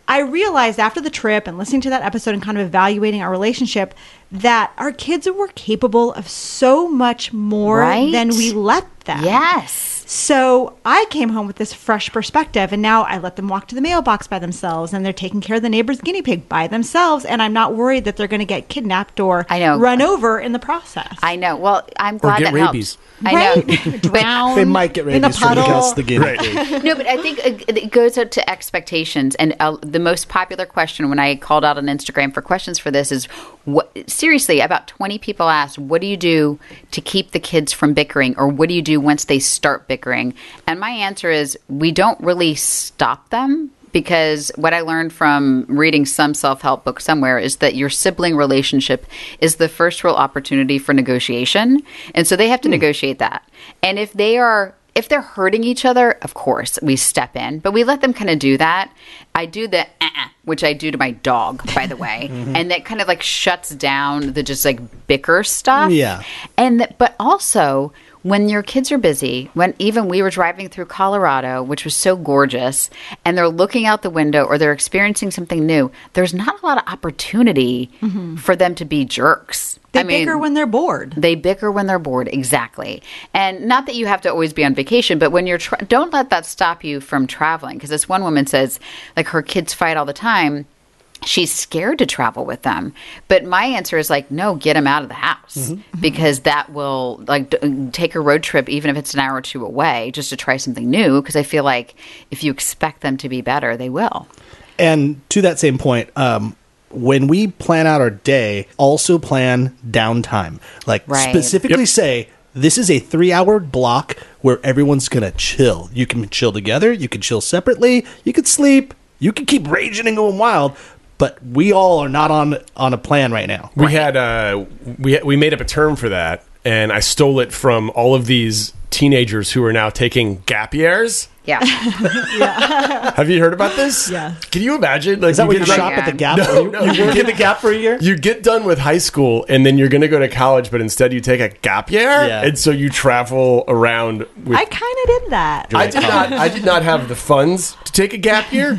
I realized after the trip and listening to that episode and kind of evaluating our relationship that our kids were capable of so much more
Right?
than we let them.
Yes.
So I came home with this fresh perspective, and now I let them walk to the mailbox by themselves, and they're taking care of the neighbor's guinea pig by themselves, and I'm not worried that they're going to get kidnapped or
I know.
run over in the process.
I know. Well, I'm
Or
glad
get
that
rabies.
helps. I know.
Right? Drown
They might get
in a
rabies from
puddle.
because the guinea pig.
No, but I think it it goes up to expectations. And uh, the most popular question when I called out on Instagram for questions for this is, what, seriously, about twenty people asked, what do you do to keep the kids from bickering? Or what do you do once they start bickering? And my answer is, we don't really stop them. Because what I learned from reading some self-help book somewhere is that your sibling relationship is the first real opportunity for negotiation. And so they have to negotiate that. And if they are, if they're hurting each other, of course, we step in. But we let them kind of do that. I do the uh-uh, which I do to my dog, by the way. And that kind of like shuts down the just like bicker stuff.
Yeah.
And th- but also, when your kids are busy, when even we were driving through Colorado, which was so gorgeous, and they're looking out the window or they're experiencing something new, there's not a lot of opportunity for them to be jerks.
They
I mean,
bicker when they're bored.
They bicker when they're bored, exactly. And not that you have to always be on vacation, but when you're tra- don't let that stop you from traveling. Because this one woman says, like, her kids fight all the time. She's scared to travel with them. But my answer is like, no, get them out of the house
Mm-hmm.
because that will like d- take a road trip, even if it's an hour or two away, just to try something new. Because I feel like if you expect them to be better, they will.
And to that same point, um, when we plan out our day, also plan downtime. Like
Right.
specifically
Yep.
say, this is a three-hour block where everyone's going to chill. You can chill together. You can chill separately. You can sleep. You can keep raging and going wild. But we all are not on on a plan right now.
We had uh, we we made up a term for that, and I stole it from all of these teenagers who are now taking gap years.
Yeah.
Have you heard about this?
Yeah.
Can you imagine? Like,
Is that
you
what you
get
shop
done-
at the Gap?
No,
you,
no.
you work at the Gap for a year?
You get done with high school, and then you're going to go to college, but instead you take a gap year,
Yeah.
and so you travel around with.
I kind of did that.
I did not. I did not have the funds to take a gap year.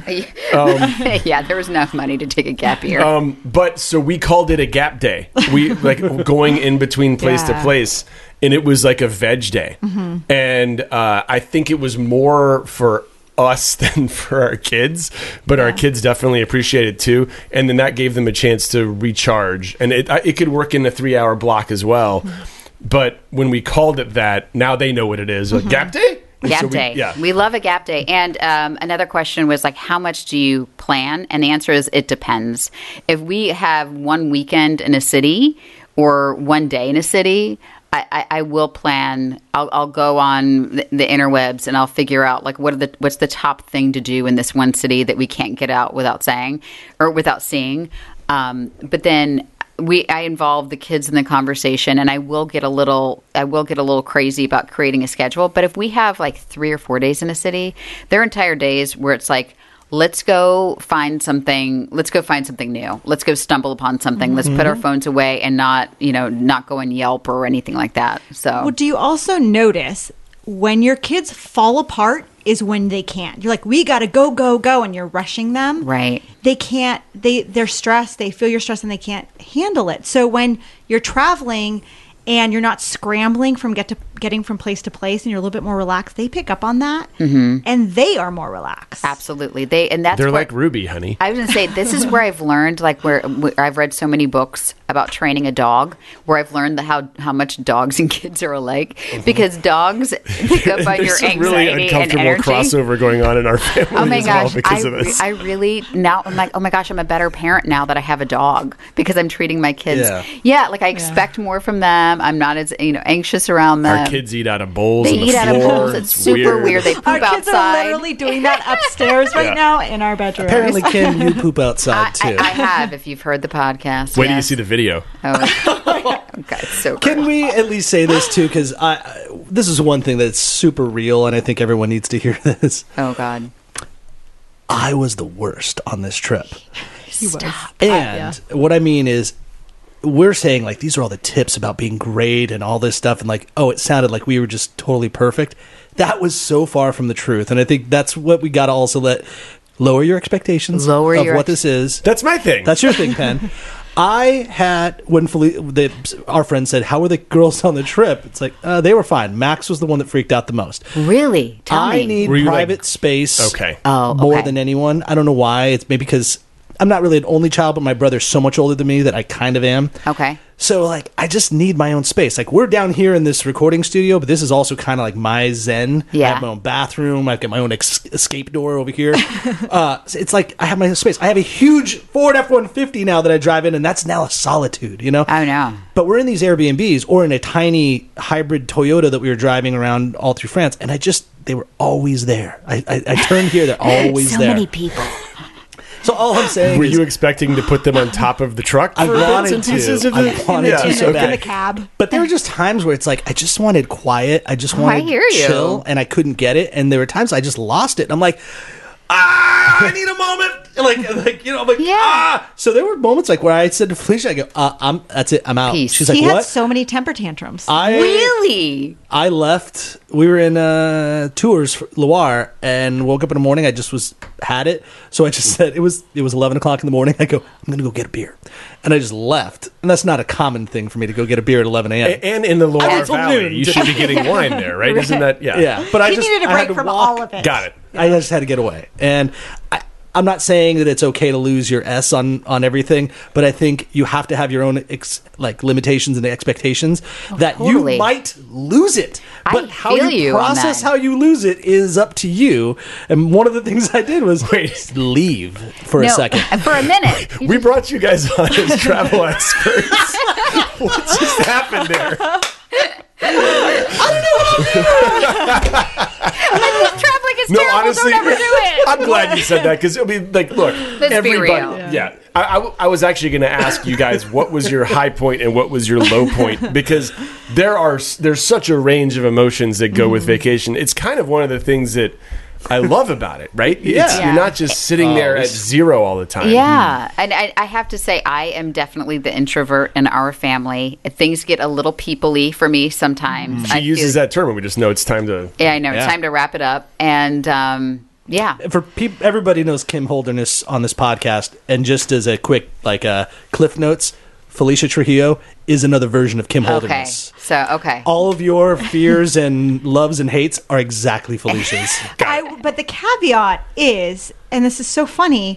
Yeah, there was enough money to take a gap year.
Um, but so we called it a gap day. We like going in between place to
Yeah.
place, and it was like a veg day. And uh, I think it was more for us than for our kids, but our kids definitely appreciate it too. And then that gave them a chance to recharge, and it it could work in a three hour block as well. But when we called it that, now they know what it is. A gap day. And
Gap
so we-
day.
yeah.
We love a gap day. And um, another question was like, how much do you plan? And the answer is it depends. If we have one weekend in a city or one day in a city, I, I, I will plan. I'll, I'll go on the, the interwebs and I'll figure out like what are the what's the top thing to do in this one city that we can't get out without saying or without seeing. Um, but then we I involve the kids in the conversation, and I will get a little I will get a little crazy about creating a schedule. But if we have like three or four days in a city, there are entire days where it's like, let's go find something. Let's go find something new. Let's go stumble upon something.
Mm-hmm.
Let's put our phones away and not, you know, not go on Yelp or anything like that. So
Well, do you also notice when your kids fall apart is when they can't? You're like, we got to go, go, go, and you're rushing them.
Right.
They can't, they, they're stressed, they feel your stress and they can't handle it. So when you're traveling and you're not scrambling from get to getting from place to place and you're a little bit more relaxed, they pick up on that and they are more relaxed.
absolutely, they and that's
They're
what,
like Ruby, honey.
I was going to say, this is where I've learned, like, where, where I've read so many books about training a dog, where I've learned the, how how much dogs and kids are alike, because dogs pick up on your
There's some
anxiety
really
and
uncomfortable
energy.
crossover going on in our family
Oh my
as well
gosh,
because
I,
of
re-
this.
I really, now I'm like, oh my gosh, I'm a better parent now that I have a dog because I'm treating my kids.
Yeah.
Yeah, like I expect more from them. I'm not as, you know, anxious around them.
Our kids eat out of bowls.
They
on the
eat out of
floor.
bowls. It's super weird. They poop
Our kids
outside.
are literally doing that upstairs right
Yeah.
now in our bedroom.
Apparently, Kim, you poop outside
I,
too.
I, I have, if you've heard the podcast.
Wait till you
yes.
see the video.
Oh, God, it's so
Can
gross.
we at least say this too? Because I, I, this is one thing that's super real, and I think everyone needs to hear this.
Oh, God.
I was the worst on this trip,
He was.
and what I mean is, we're saying like these are all the tips about being great and all this stuff, and like, oh, it sounded like we were just totally perfect. That was so far from the truth, and I think that's what we got to also let lower your expectations
Lower
of
your
what
ex-
this is.
That's my thing.
That's your thing, Penn. I had, when Felicia, the, our friend said, how were the girls on the trip? It's like, uh, they were fine. Max was the one that freaked out the most.
Really? Tell
I
me.
need
Were you
private
like-
space
Okay.
Oh,
more
okay.
than anyone. I don't know why. It's maybe because I'm not really an only child, but my brother's so much older than me that I kind of am.
Okay.
So, like, I just need my own space. Like, we're down here in this recording studio, but this is also kind of like my zen.
Yeah.
I have my own bathroom. I've got my own ex- escape door over here. uh, so it's like I have my own space. I have a huge Ford F one fifty now that I drive in, and that's now a solitude, you know?
Oh, no.
But we're in these Airbnbs or in a tiny hybrid Toyota that we were driving around all through France, and I just, they were always there. I, I, I turned here, they're always
so
there.
many people.
So all I'm saying
Were
is,
you expecting to put them on top of the truck?
I
for bits
wanted
and
to.
pieces of
I
the-
wanted
Yeah,
to
in,
so
the,
bad.
in the cab.
But there were just times where it's like I just wanted quiet. I just
Oh, I
wanted
hear you.
chill, and I couldn't get it. And there were times I just lost it. And I'm like, ah, I need a moment. Like, like you know, I'm like,
Yeah.
ah. So there were moments like where I said to Felicia, I go, uh, I'm that's it, I'm out.
Peace.
She's like,
he
what?
had so many temper tantrums.
I
Really?
I left. We were in uh, Tours, for Loire, and woke up in the morning. I just was had it, so I just said it was it was eleven o'clock in the morning. I go, I'm gonna go get a beer, and I just left. And that's not a common thing for me to go get a beer at eleven a.m.
A- And in the Loire
I was
Valley,
noon.
you should be getting wine there, right? Isn't that, yeah.
Yeah, but I
he
just
needed a
I had
break
to
from
walk.
all of it.
Got it.
I just had to get away, and I, I'm not saying that it's okay to lose your S on on everything, but I think you have to have your own ex, like limitations and expectations that
totally.
you might lose it.
I
But how
feel
you,
you on
process
that.
how you lose it is up to you. And one of the things I did was
Wait.
leave for a
No,
second.
for a minute.
We brought you guys on as travel experts. What just happened there?
Traveling is
No,
terrible.
honestly,
Don't ever do it.
I'm glad you said that because I mean, like, look,
Let's be
everybody.
real.
Yeah, I, I, I was actually going to ask you guys what was your high point and what was your low point because there are there's such a range of emotions that go with vacation. It's kind of one of the things that I love about it, right?
Yeah.
It's, you're not just sitting there at zero all the time.
Yeah, and I, I have to say, I am definitely the introvert in our family. Things get a little people-y for me sometimes.
She
I
uses
feel-
that term, and we just know it's time to.
Yeah, I know. It's
Yeah.
time to wrap it up. And um, yeah,
For peop everybody knows Kim Holderness on this podcast, and just as a quick like uh, cliff notes, Felicia Trujillo is another version of Kim
okay.
Holderness.
So okay,
All of your fears and loves and hates are exactly Felicia's.
I, but the caveat is, and this is so funny,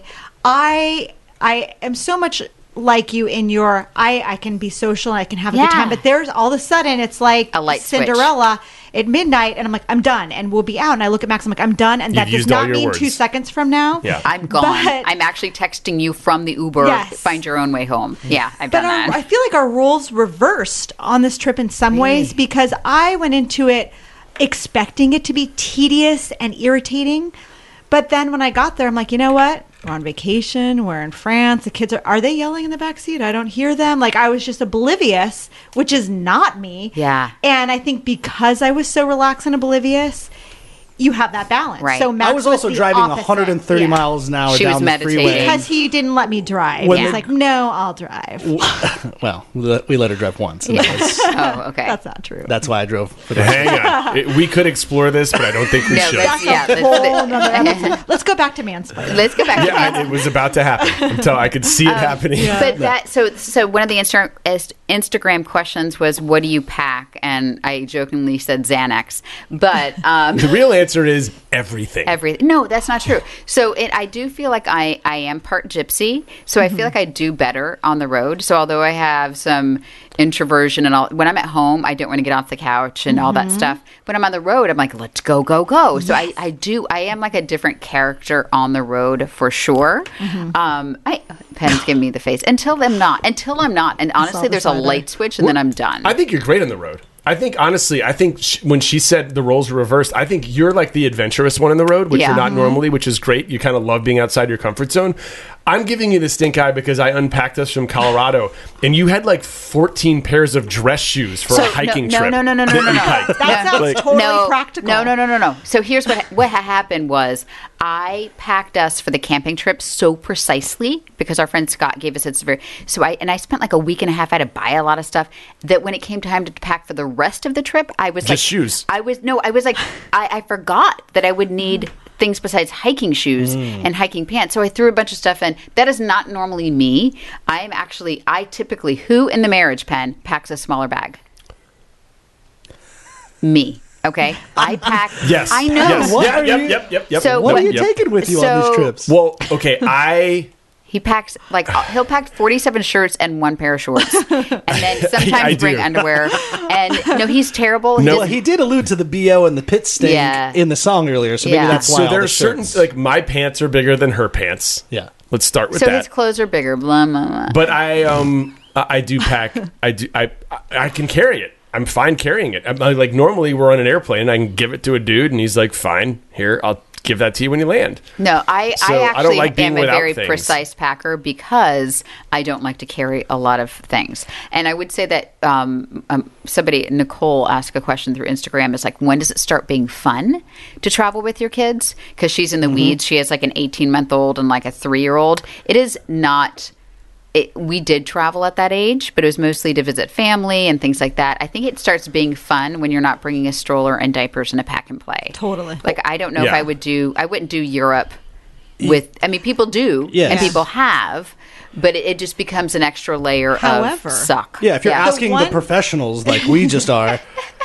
I I am so much like you in your I I can be social and I can have a
Yeah.
good time, but there's all of a sudden it's like
A light switch.
Cinderella at midnight, and I'm like, I'm done, and we'll be out, and I look at Max, I'm like, I'm done, and
You've
that does
used all
not
your
mean
words.
two seconds from now.
Yeah.
I'm gone.
But-
I'm actually texting you from the Uber.
Yes.
Find your own way home. Yeah, I've
But
done
our,
that.
I feel like our roles reversed on this trip in some ways because I went into it expecting it to be tedious and irritating. But then when I got there, I'm like, you know what? We're on vacation. We're in France. The kids are, are they yelling in the back seat? I don't hear them. Like I was just oblivious, which is not me.
Yeah.
And I think because I was so relaxed and oblivious, you have that balance.
Right.
So Max
I was also
the
driving
opposite.
one hundred thirty
Yeah.
miles an hour
She was
down the
meditating.
freeway.
Because he didn't let me drive.
When
He's
the-
like, no, I'll drive.
Well, we let, we let her drive once. And that was,
oh, okay.
That's not true.
that's why I drove. For the
Hang on. It- we could explore this, but I don't think we
no,
should.
let's, yeah,
Whole
let's,
nother episode. Let's go back to mansplaining.
let's go back to
Yeah,
that.
it was about to happen. Until I could see it happening.
But that so so one of the Insta- is- Instagram questions was, "What do you pack?" And I jokingly said Xanax, but um,
The real answer is everything.
everything. No, that's not true. So it, I do feel like I, I am part gypsy. So I feel like I do better on the road. So although I have some introversion and all, when I'm at home, I don't want to get off the couch and all that stuff. When I'm on the road, I'm like, let's go, go, go. So I, I do, I am like a different character on the road for sure. Um, I, Penn's giving me the face. Until I'm not. Until I'm not. And honestly,
the
there's a
side eye.
light switch and then I'm done.
I think you're great on the road. I think honestly, I think sh- when she said the roles were reversed, I think you're like the adventurous one on the road, which
Yeah.
you're not normally, which is great. You kind of love being outside your comfort zone. I'm giving you the stink eye because I unpacked us from Colorado, and you had like fourteen pairs of dress shoes for
So,
a hiking
no,
trip.
No, no, no, no, no, no. no.
That sounds
Like-
totally practical.
No, no, no, no, no. So here's what what ha- happened was I packed us for the camping trip so precisely because our friend Scott gave us its very so I and I spent like a week and a half. I had to buy a lot of stuff that when it came time to pack for the rest of the trip, I was
Just
like
shoes.
I was no, I was like I, I forgot that I would need things besides hiking shoes
Mm.
and hiking pants. So I threw a bunch of stuff in. That is not normally me. I am actually, I typically, who in the marriage pen packs a smaller bag? Me. Okay, I pack.
Yes,
I know.
Yes.
What
Yep,
are
yep,
you-
yep, yep, yep.
So-
What are you
Yep.
taking with you on
So-
these trips?
Well, okay, I.
He packs like he'll pack forty-seven shirts and one pair of shorts, and then sometimes
I
bring
do.
underwear. And no, he's terrible. He
No,
Well,
doesn't-
he did allude to the B O and the pit stink
Yeah.
in the song earlier, so maybe
Yeah.
that's why.
So
all
there
the
are certain
shirts-
like my pants are bigger than her pants.
Yeah.
Let's start with
so
that.
his clothes are bigger. Blah blah blah.
But I um I I do pack. I do I I can carry it. I'm fine carrying it. I'm, I, like normally we're on an airplane. I can give it to a dude, and he's like, "Fine, here, I'll give that to you when you land."
No, I,
So,
I
I don't
actually
like being
am a
without
very
things.
precise packer because I don't like to carry a lot of things. And I would say that um, um, somebody, Nicole, asked a question through Instagram. It's like, when does it start being fun to travel with your kids? Because she's in the
Mm-hmm.
weeds. She has like an eighteen-month-old and like a three-year-old. It is not... It, we did travel at that age, but it was mostly to visit family and things like that. I think it starts being fun when you're not bringing a stroller and diapers and a pack and play.
Totally.
Like, I don't know if
Yeah.
I would do, I wouldn't do Europe with, I mean, people do,
Yes.
and people have, but it, it just becomes an extra layer
However-
of suck.
Yeah, if you're asking the,
one-
professionals like we just are,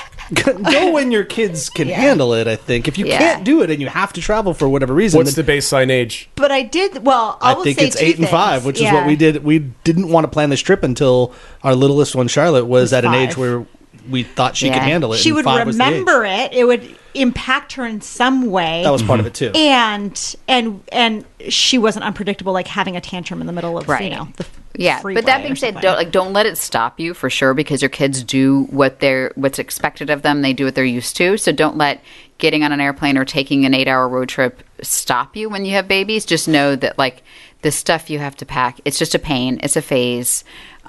go when your kids can handle it, I think. If you
Yeah.
can't do it and you have to travel for whatever reason,
What's
then
the baseline age?
But I did, well, I,
I
will
think
say
it's
two
eight and five,
things.
which is
Yeah.
what we did. We didn't want to plan this trip until our littlest one, Charlotte, was,
Was
at an age
five.
where we thought she
Yeah.
could handle it.
She
and
would
five was the age.
remember it. It would impact her in some way.
That was part of it too.
and and and she wasn't unpredictable, like having a tantrum in the middle of
Right.
you know the
Yeah,
freeway
but that
or
being said,
something.
don't like don't let it stop you for sure, because your kids do what they're what's expected of them. They do what they're used to. So don't let getting on an airplane or taking an eight-hour road trip stop you when you have babies. Just know that like the stuff you have to pack, it's just a pain. It's a phase,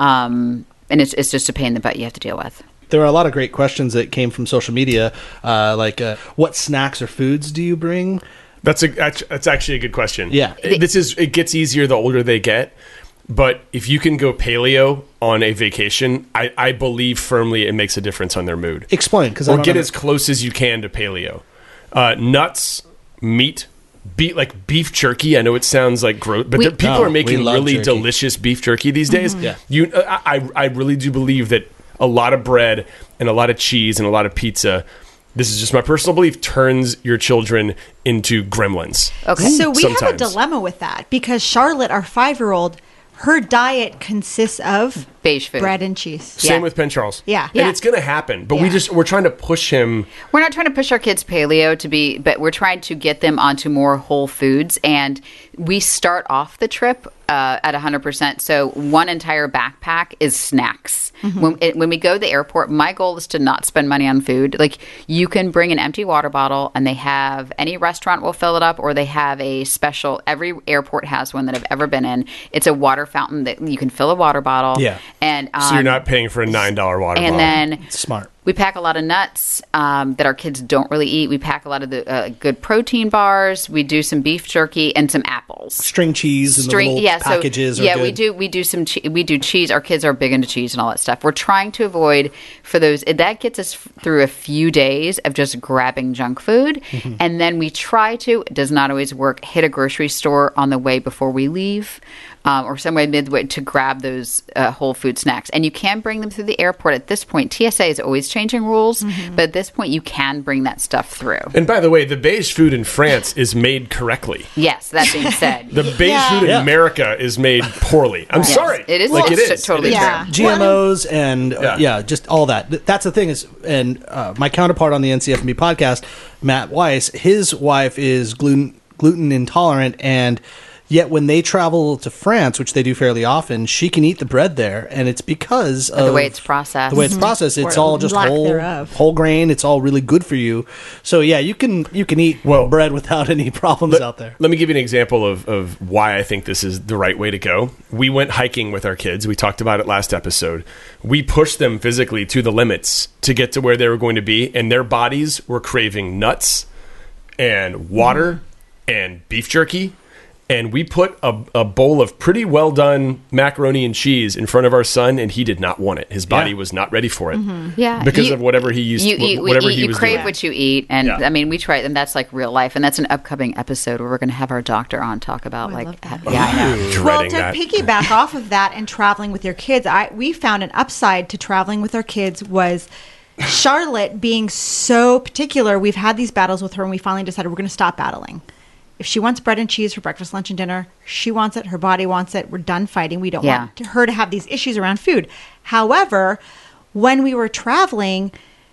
um, and it's it's just a pain in the butt you have to deal with.
There are a lot of great questions that came from social media, uh, like uh, what snacks or foods do you bring?
That's a that's that's actually a good question.
Yeah.
It- this is it gets easier the older they get, but if you can go paleo on a vacation, I, I believe firmly it makes a difference on their mood.
Explain, because
Or get as close as you can to paleo. Uh, nuts, meat, beef like beef jerky. I know it sounds like gross, but
We-
there, people
Oh,
are
we
making
love
really
jerky.
delicious beef jerky these days.
Yeah.
You, uh, I I really do believe that a lot of bread and a lot of cheese and a lot of pizza. This is just my personal belief, turns your children into gremlins.
Okay.
So we have a
Sometimes.
dilemma with that because Charlotte, our five-year-old, her diet consists of
Beige food.
bread and cheese.
Same
Yeah.
with Penn Charles.
Yeah.
And
Yeah.
it's going to happen. But we
Yeah.
just, we're trying to push him.
We're not trying to push our kids paleo to be, but we're trying to get them onto more whole foods. And we start off the trip uh, at one hundred percent. So one entire backpack is snacks. When, it, when we go to the airport, my goal is to not spend money on food. Like you can bring an empty water bottle and they have, any restaurant will fill it up, or they have a special, every airport has one that I've ever been in. It's a water fountain that you can fill a water bottle.
Yeah.
And um,
So you're not paying for a nine dollar water
and
bottle.
then
Smart.
we pack a lot of nuts um, that our kids don't really eat. We pack a lot of the uh, good protein bars. We do some beef jerky and some apples.
String cheese and the little
yeah,
packages
so
are
yeah, we
good.
do we do some che- we do cheese. Our kids are big into cheese and all that stuff. We're trying to avoid for those that gets us f- through a few days of just grabbing junk food,
Mm-hmm.
and then we try to. It does not always work. Hit a grocery store on the way before we leave. Um, or somewhere midway to grab those uh, whole food snacks. And you can bring them through the airport at this point. T S A is always changing rules,
Mm-hmm.
but at this point you can bring that stuff through.
And by the way, the beige food in France is made correctly.
Yes, that being said.
The beige
Yeah.
food in
Yeah.
America is made poorly. I'm
Yes,
sorry.
it is-
like it
it's
is.
totally
It is.
Yeah.
G M Os and uh,
Yeah.
yeah. just all that. Th- That's the thing is, and uh, my counterpart on the N C F M B podcast, Matt Weiss, his wife is gluten gluten intolerant, and yet when they travel to France, which they do fairly often, she can eat the bread there, and it's because of
the way it's processed.
The way it's processed, it's
Or
all just
lack
whole
thereof.
whole grain. It's all really good for you. So yeah, you can you can eat
Well,
bread without any problems out there.
Let me give you an example of, of why I think this is the right way to go. We went hiking with our kids. We talked about it last episode. We pushed them physically to the limits to get to where they were going to be, and their bodies were craving nuts and water and beef jerky. And we put a, a bowl of pretty well done macaroni and cheese in front of our son, and he did not want it. His body
Yeah.
was not ready for it.
Mm-hmm. Yeah,
because
you,
of whatever he used.
You, you,
whatever
you,
he
you
was
crave
doing.
what you eat, and
Yeah.
I mean, we try, and that's like real life, and that's an upcoming episode where we're going to have our doctor on talk about
Oh, I
like,
love
ha-
that.
yeah, I know.
Well,
Dreading
to
that.
piggyback off of that and traveling with your kids, I we found an upside to traveling with our kids was Charlotte being so particular. We've had these battles with her, and we finally decided we're going to stop battling. If she wants bread and cheese for breakfast, lunch, and dinner, she wants it. Her body wants it. We're done fighting. We don't
Yeah.
want to- her to have these issues around food. However, when we were traveling,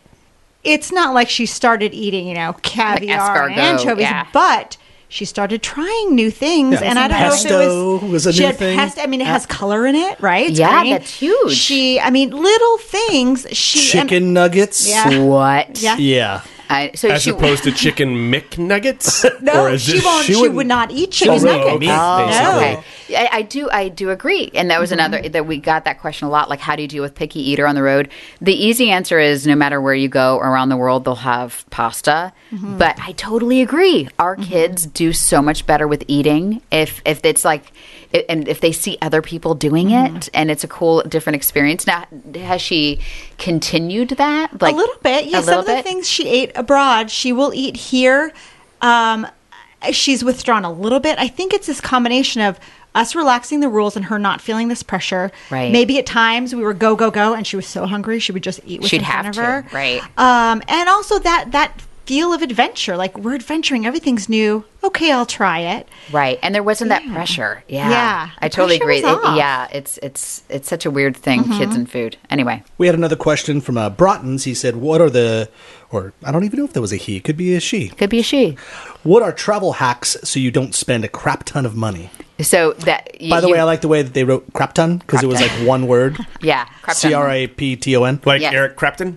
it's not like she started eating, you know, caviar and
escargot,
anchovies,
yeah.
but she started trying new things.
Yeah.
And I don't
Pesto
know if it was,
was a
she
new
had
thing.
pesto. I mean, it has color in it, right? It's
Yeah,
green.
that's huge.
She, I mean, little things. She
Chicken
and-
nuggets.
Yeah.
What?
Yeah.
Yeah.
I, so
As
she,
opposed to chicken McNuggets?
No,
Or is
she
it-
won't.
she
She,
wouldn't-
would not eat
she
chicken
doesn't eat
nuggets.
meat,
Oh,
basically.
okay. I, I do. I do agree, and that was another that we got that question a lot. Like, how do you deal with picky eater on the road? The easy answer is no matter where you go around the world, they'll have pasta. But I totally agree. Our kids do so much better with eating if if it's like, i- and if they see other people doing it, and it's a cool, different experience. Now, has she continued that? Like
a little bit. Yeah,
a
some
little
of the
bit?
things she ate abroad, she will eat here. Um, she's withdrawn a little bit. I think it's this combination of us relaxing the rules and her not feeling this pressure.
Right.
Maybe at times we were go go go, and she was so hungry she would just eat what's
She'd
in front
have
of her.
to, right.
Um, and also that that feel of adventure. Like we're adventuring, everything's new. Okay, I'll try it.
Right, and there wasn't that
Yeah.
pressure. Yeah,
Yeah,
I
the
totally
pressure
agree.
was
It-
off.
yeah, it's it's it's such a weird thing, kids and food. Anyway,
We had another question from uh, Broughton's. He said, "What are the, or I don't even know if there was a he. It could be a she.
could be a she.
What are travel hacks so you don't spend a crap ton of money?"
So that y-
By the
you-
way, I like the way that they wrote crap ton because it was like one word.
yeah, crap ton.
C R A P T O N.
Like
Yes.
Eric Clapton?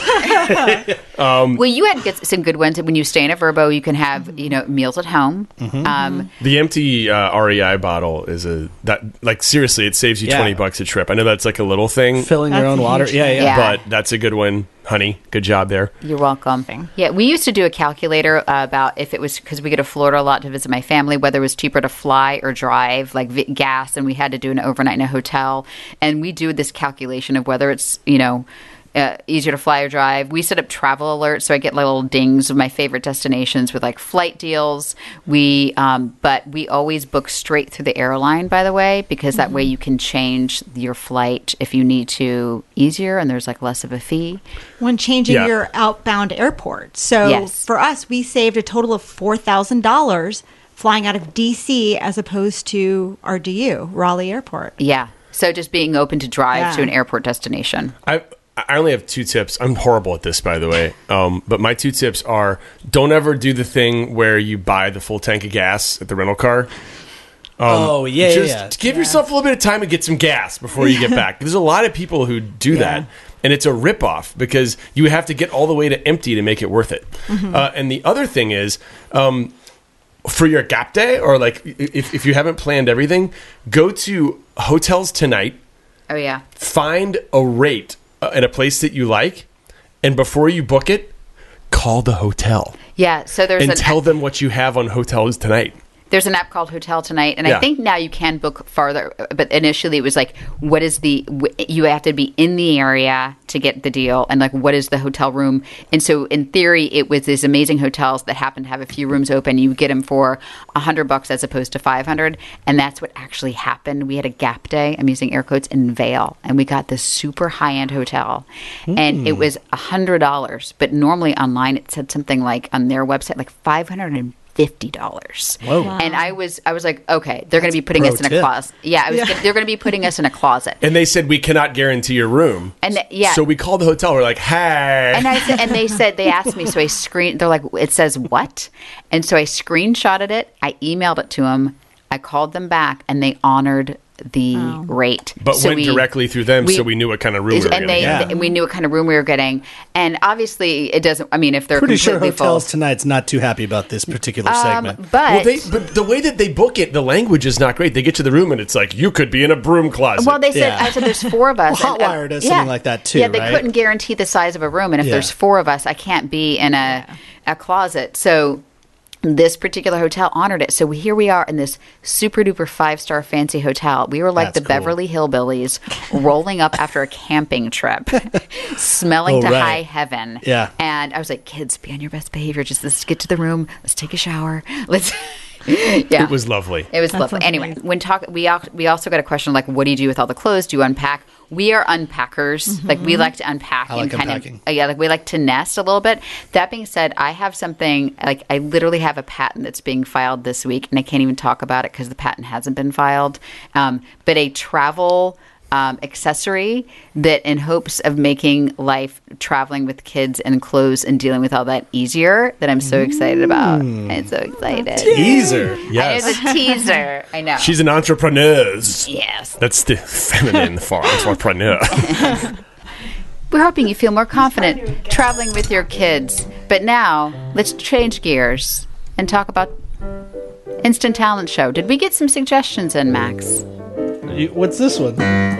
Well, you had good, some good ones. When you stay in a Vrbo, you can have you know meals at home. Um,
The empty uh, R E I bottle is a that like seriously, it saves you
Yeah.
twenty bucks a trip. I know that's like a little thing,
Filling your
That's
own
a
water.
huge
Yeah,
thing.
yeah.
Yeah.
but that's a good one, honey. Good job there.
You're welcome. Yeah, we used to do a calculator uh, about if it was because we go to Florida a lot to visit my family, whether it was cheaper to fly or drive, like vi- gas, and we had to do an overnight in a hotel. And we do this calculation of whether it's, you know, uh, easier to fly or drive. We set up travel alerts, so I get like little dings of my favorite destinations with like flight deals. We, um, but we always book straight through the airline, by the way, because that way you can change your flight if you need to easier, and there's like less of a fee.
When changing
Yeah.
your outbound airport. So
Yes.
for us, we saved a total of four thousand dollars flying out of D C as opposed to R D U, Raleigh Airport.
Yeah. So just being open to drive
Yeah.
to an airport destination.
I I only have two tips. I'm horrible at this, by the way. Um, but my two tips are: don't ever do the thing where you buy the full tank of gas at the rental car.
oh, yeah, yeah,
Just
yeah.
give yourself a little bit of time to get some gas before you get back. There's a lot of people who do that, and it's a ripoff because you have to get all the way to empty to make it worth it. Uh, and the other thing is, um, for your gap day, or like if, if you haven't planned everything, go to Hotels Tonight,
Oh, yeah.
find a rate uh, at a place that you like, and before you book it, call the hotel
Yeah. So there's
and
an
tell them what you have on Hotels Tonight.
there's an app called Hotel Tonight, and
Yeah.
I think now you can book farther. But initially, it was like, what is the? wh- You have to be in the area to get the deal, and like, what is the hotel room? And so, in theory, it was these amazing hotels that happen to have a few rooms open. You get them for a hundred bucks as opposed to five hundred, and that's what actually happened. We had a gap day. I'm using air quotes in Vail, and we got this super high end hotel, and it was a hundred dollars. But normally online, it said something like on their website, like five hundred and fifty dollars.
Whoa. Wow.
And I was, I was like, okay, they're going to be putting
pro
us in a
tip.
closet. Yeah, I was. Gonna, they're going to be putting us in a closet.
And they said we cannot guarantee your room.
And th- yeah.
So we called the hotel. We're like, hey.
And I said, and they said they asked me, so I screen. They're like, it says what? And so I screenshotted it. I emailed it to them. I called them back, and they honored the rate.
but
So
went
we-
directly through them, so we knew what kind of room we were
and
going
they,
to get.
and we knew what kind of room we were getting. And obviously, it doesn't. I mean, if they're
Pretty sure
completely
Hotels
full,
Tonight's not too happy about this particular segment.
um, but
Well, they, but the way that they book it, the language is not great. They get to the room and it's like, you could be in a broom closet.
Well, they said,
Yeah.
I said, there's four of us.
Well,
and, uh,
Hotwire does something like that too,
Yeah, they
right?
couldn't guarantee the size of a room. And if
Yeah.
there's four of us, I can't be in a, a closet. So this particular hotel honored it. So we, here we are in this super duper five star fancy hotel. We were like
That's
the
cool.
Beverly Hillbillies rolling up after a camping trip, smelling
Oh,
to
right.
high heaven.
Yeah.
And I was like, kids, be on your best behavior. Just let's get to the room. Let's take a shower. Let's. Yeah.
It was lovely.
It was lovely. Anyway, when talk, we al- we also got a question like, what do you do with all the clothes? Do you unpack? We are unpackers.
Mm-hmm.
Like we like to unpack
I like
and kind
unpacking.
of uh, yeah, like we like to nest a little bit. That being said, I have something like I literally have a patent that's being filed this week, and I can't even talk about it because the patent hasn't been filed. Um, but a travel. Um, accessory that in hopes of making life traveling with kids and clothes and dealing with all that easier that I'm so excited about. I'm so excited.
Teaser.
I know
Yes.
the teaser. I know.
She's an entrepreneur.
yes.
That's the feminine for entrepreneur.
We're hoping you feel more confident traveling with your kids. But now, let's change gears and talk about Instant Talent Show. Did we get some suggestions in, Max?
You- What's this one?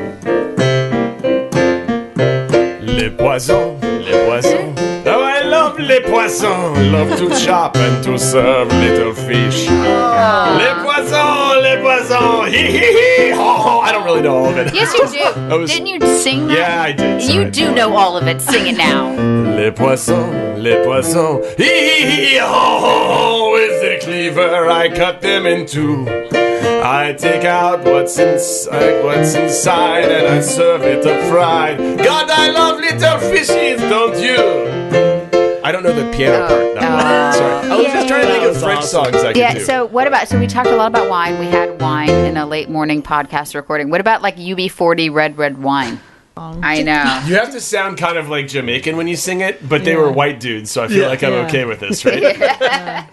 Les poissons, les poissons. Oh, I love les poissons. Love to chop and to serve little fish. Les poissons, les poissons. Hee hee hee. Oh, I don't really know all of it.
Yes, you do.
That was-
Didn't you sing that?
Yeah, I did.
You
Sorry.
do know all of it. Sing it now.
Les poissons, les poissons. Hee hee hee. Oh, with the cleaver I cut them in two. I take out what's inside, what's inside, and I serve it up fried. God, I love little fishies, don't you? I don't know the piano part. That one. Sorry. I was just trying to think
That
of
was
French
awesome.
songs I could
Yeah,
do.
so what about, so we talked a lot about wine. We had wine in a late morning podcast recording. What about like U B forty red, red wine? I know.
You have to sound kind of like Jamaican when you sing it, but they were white dudes, so I feel
Yeah.
like I'm
Yeah.
okay with this, right?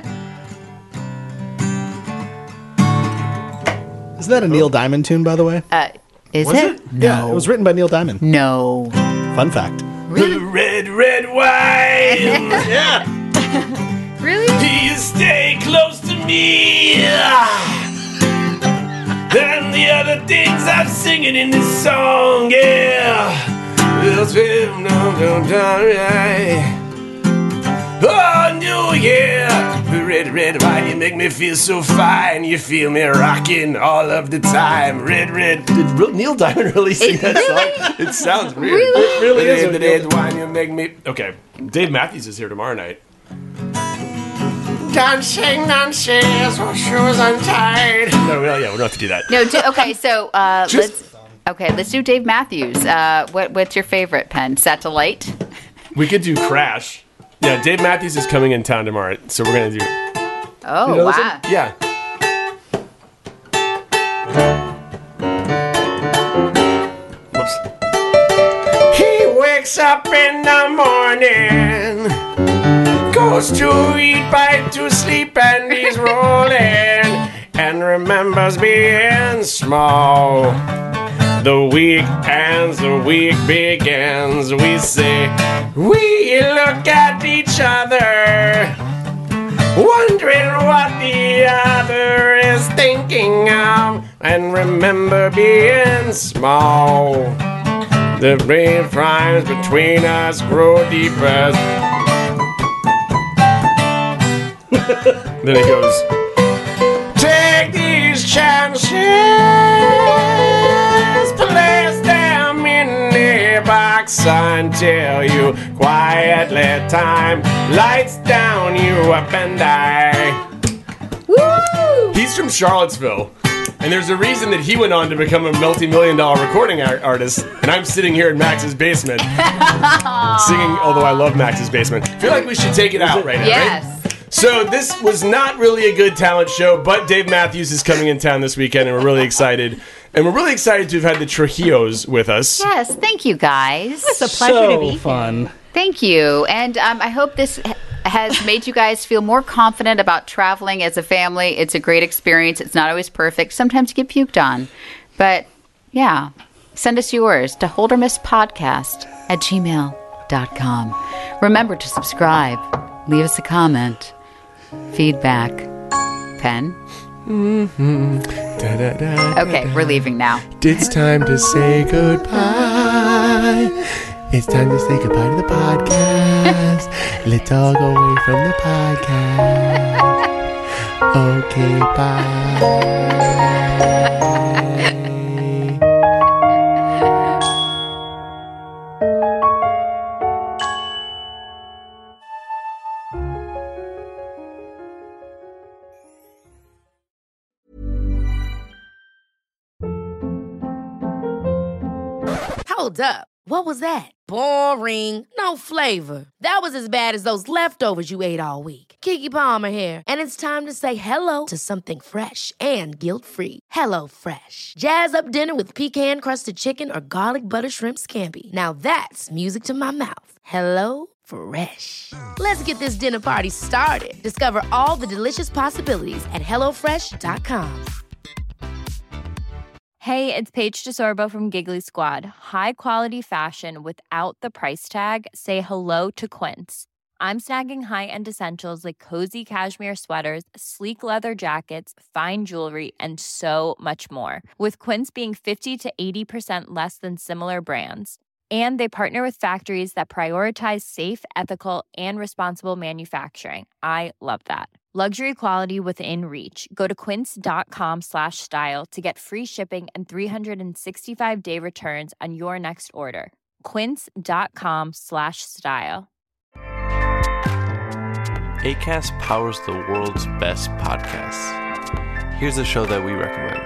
Isn't that a Neil Diamond tune, by the way?
Uh, is
Was
it?
it?
Yeah, it was written by Neil Diamond.
No.
Fun fact.
The red, red wine. Yeah.
Really?
You stay close to me. Than the other things I'm singing in this song, yeah. Oh, no, yeah. The red, red wine, you make me feel so fine. You feel me rocking all of the time. Red, red. Did Re- Neil Diamond really sing that song? It sounds weird.
Really?
It really is. The red wine, you make me. Okay, Dave Matthews is here tomorrow night. Dancing, dancing, with shoes untied. No, well, yeah, we don't have to do that.
No, do, okay, so uh,
Just-
let's, okay, let's do Dave Matthews. Uh, what, what's your favorite pen? Satellite?
We could do Crash. Yeah, Dave Matthews is coming in town tomorrow, so we're gonna do.
Oh,
You know this
wow.
one? Yeah. Whoops. He wakes up in the morning, goes to eat, bite to sleep, and he's rolling, and remembers being small. The week ends, the week begins. We say, we look at each other, wondering what the other is thinking of, and remember being small. The brave rhymes between us grow deeper. Then it goes, take these chances, place them in the box until you quietly time lights down you up and I. Woo! He's from Charlottesville. And there's a reason that he went on to become a multi-million dollar recording art- artist, and I'm sitting here in Max's basement singing, although I love Max's basement. I feel like we should take it out right now,
Yes.
right? So this was not really a good talent show, but Dave Matthews is coming in town this weekend, and we're really excited. And we're really excited to have had the Trujillos with us.
Yes, thank you guys.
It's a pleasure
so
to be here.
fun.
Thank you. And um, I hope this ha- has made you guys feel more confident about traveling as a family. It's a great experience. It's not always perfect. Sometimes you get puked on. But yeah, send us yours to holdermisspodcast at gmail dot com. Remember to subscribe. Leave us a comment. Feedback. Pen?
Da-da-da.
Okay, we're leaving now.
It's time to say goodbye. It's time to say goodbye to the podcast. Let's all go away from the podcast. Okay, bye.
Hold up. What was that? Boring. No flavor. That was as bad as those leftovers you ate all week. Keke Palmer here, and it's time to say hello to something fresh and guilt-free. Hello Fresh. Jazz up dinner with pecan-crusted chicken or garlic butter shrimp scampi. Now that's music to my mouth. Hello Fresh. Let's get this dinner party started. Discover all the delicious possibilities at hello fresh dot com.
Hey, it's Paige DeSorbo from Giggly Squad. High quality fashion without the price tag. Say hello to Quince. I'm snagging high-end essentials like cozy cashmere sweaters, sleek leather jackets, fine jewelry, and so much more. With Quince being fifty to eighty percent less than similar brands. And they partner with factories that prioritize safe, ethical, and responsible manufacturing. I love that. Luxury quality within reach. Go to quince.com slash style to get free shipping and three sixty-five day returns on your next order. Quince.com slash style.
Acast powers the world's best podcasts. Here's a show that we recommend.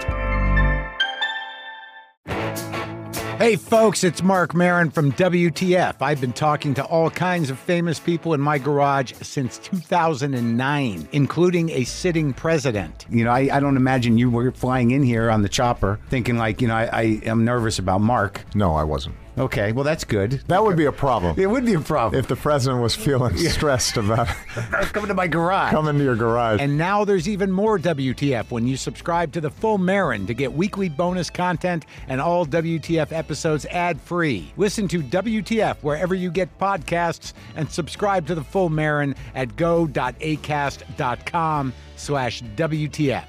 Hey folks, it's Mark Maron from W T F. I've been talking to all kinds of famous people in my garage since two thousand nine, including a sitting president. You know, I, I don't imagine you were flying in here on the chopper thinking like, you know, I, I am nervous about Mark.
No, I wasn't.
Okay, well, that's good.
That would be a problem.
It would be a problem.
If the president was feeling stressed about
coming to my garage.
Coming to your garage.
And now there's even more W T F when you subscribe to the Full Marin to get weekly bonus content and all W T F episodes ad-free. Listen to W T F wherever you get podcasts and subscribe to the Full Marin at go.acast.com slash WTF.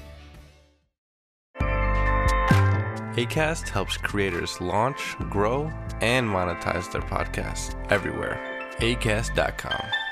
Acast helps creators launch, grow, and monetize their podcasts everywhere. acast dot com.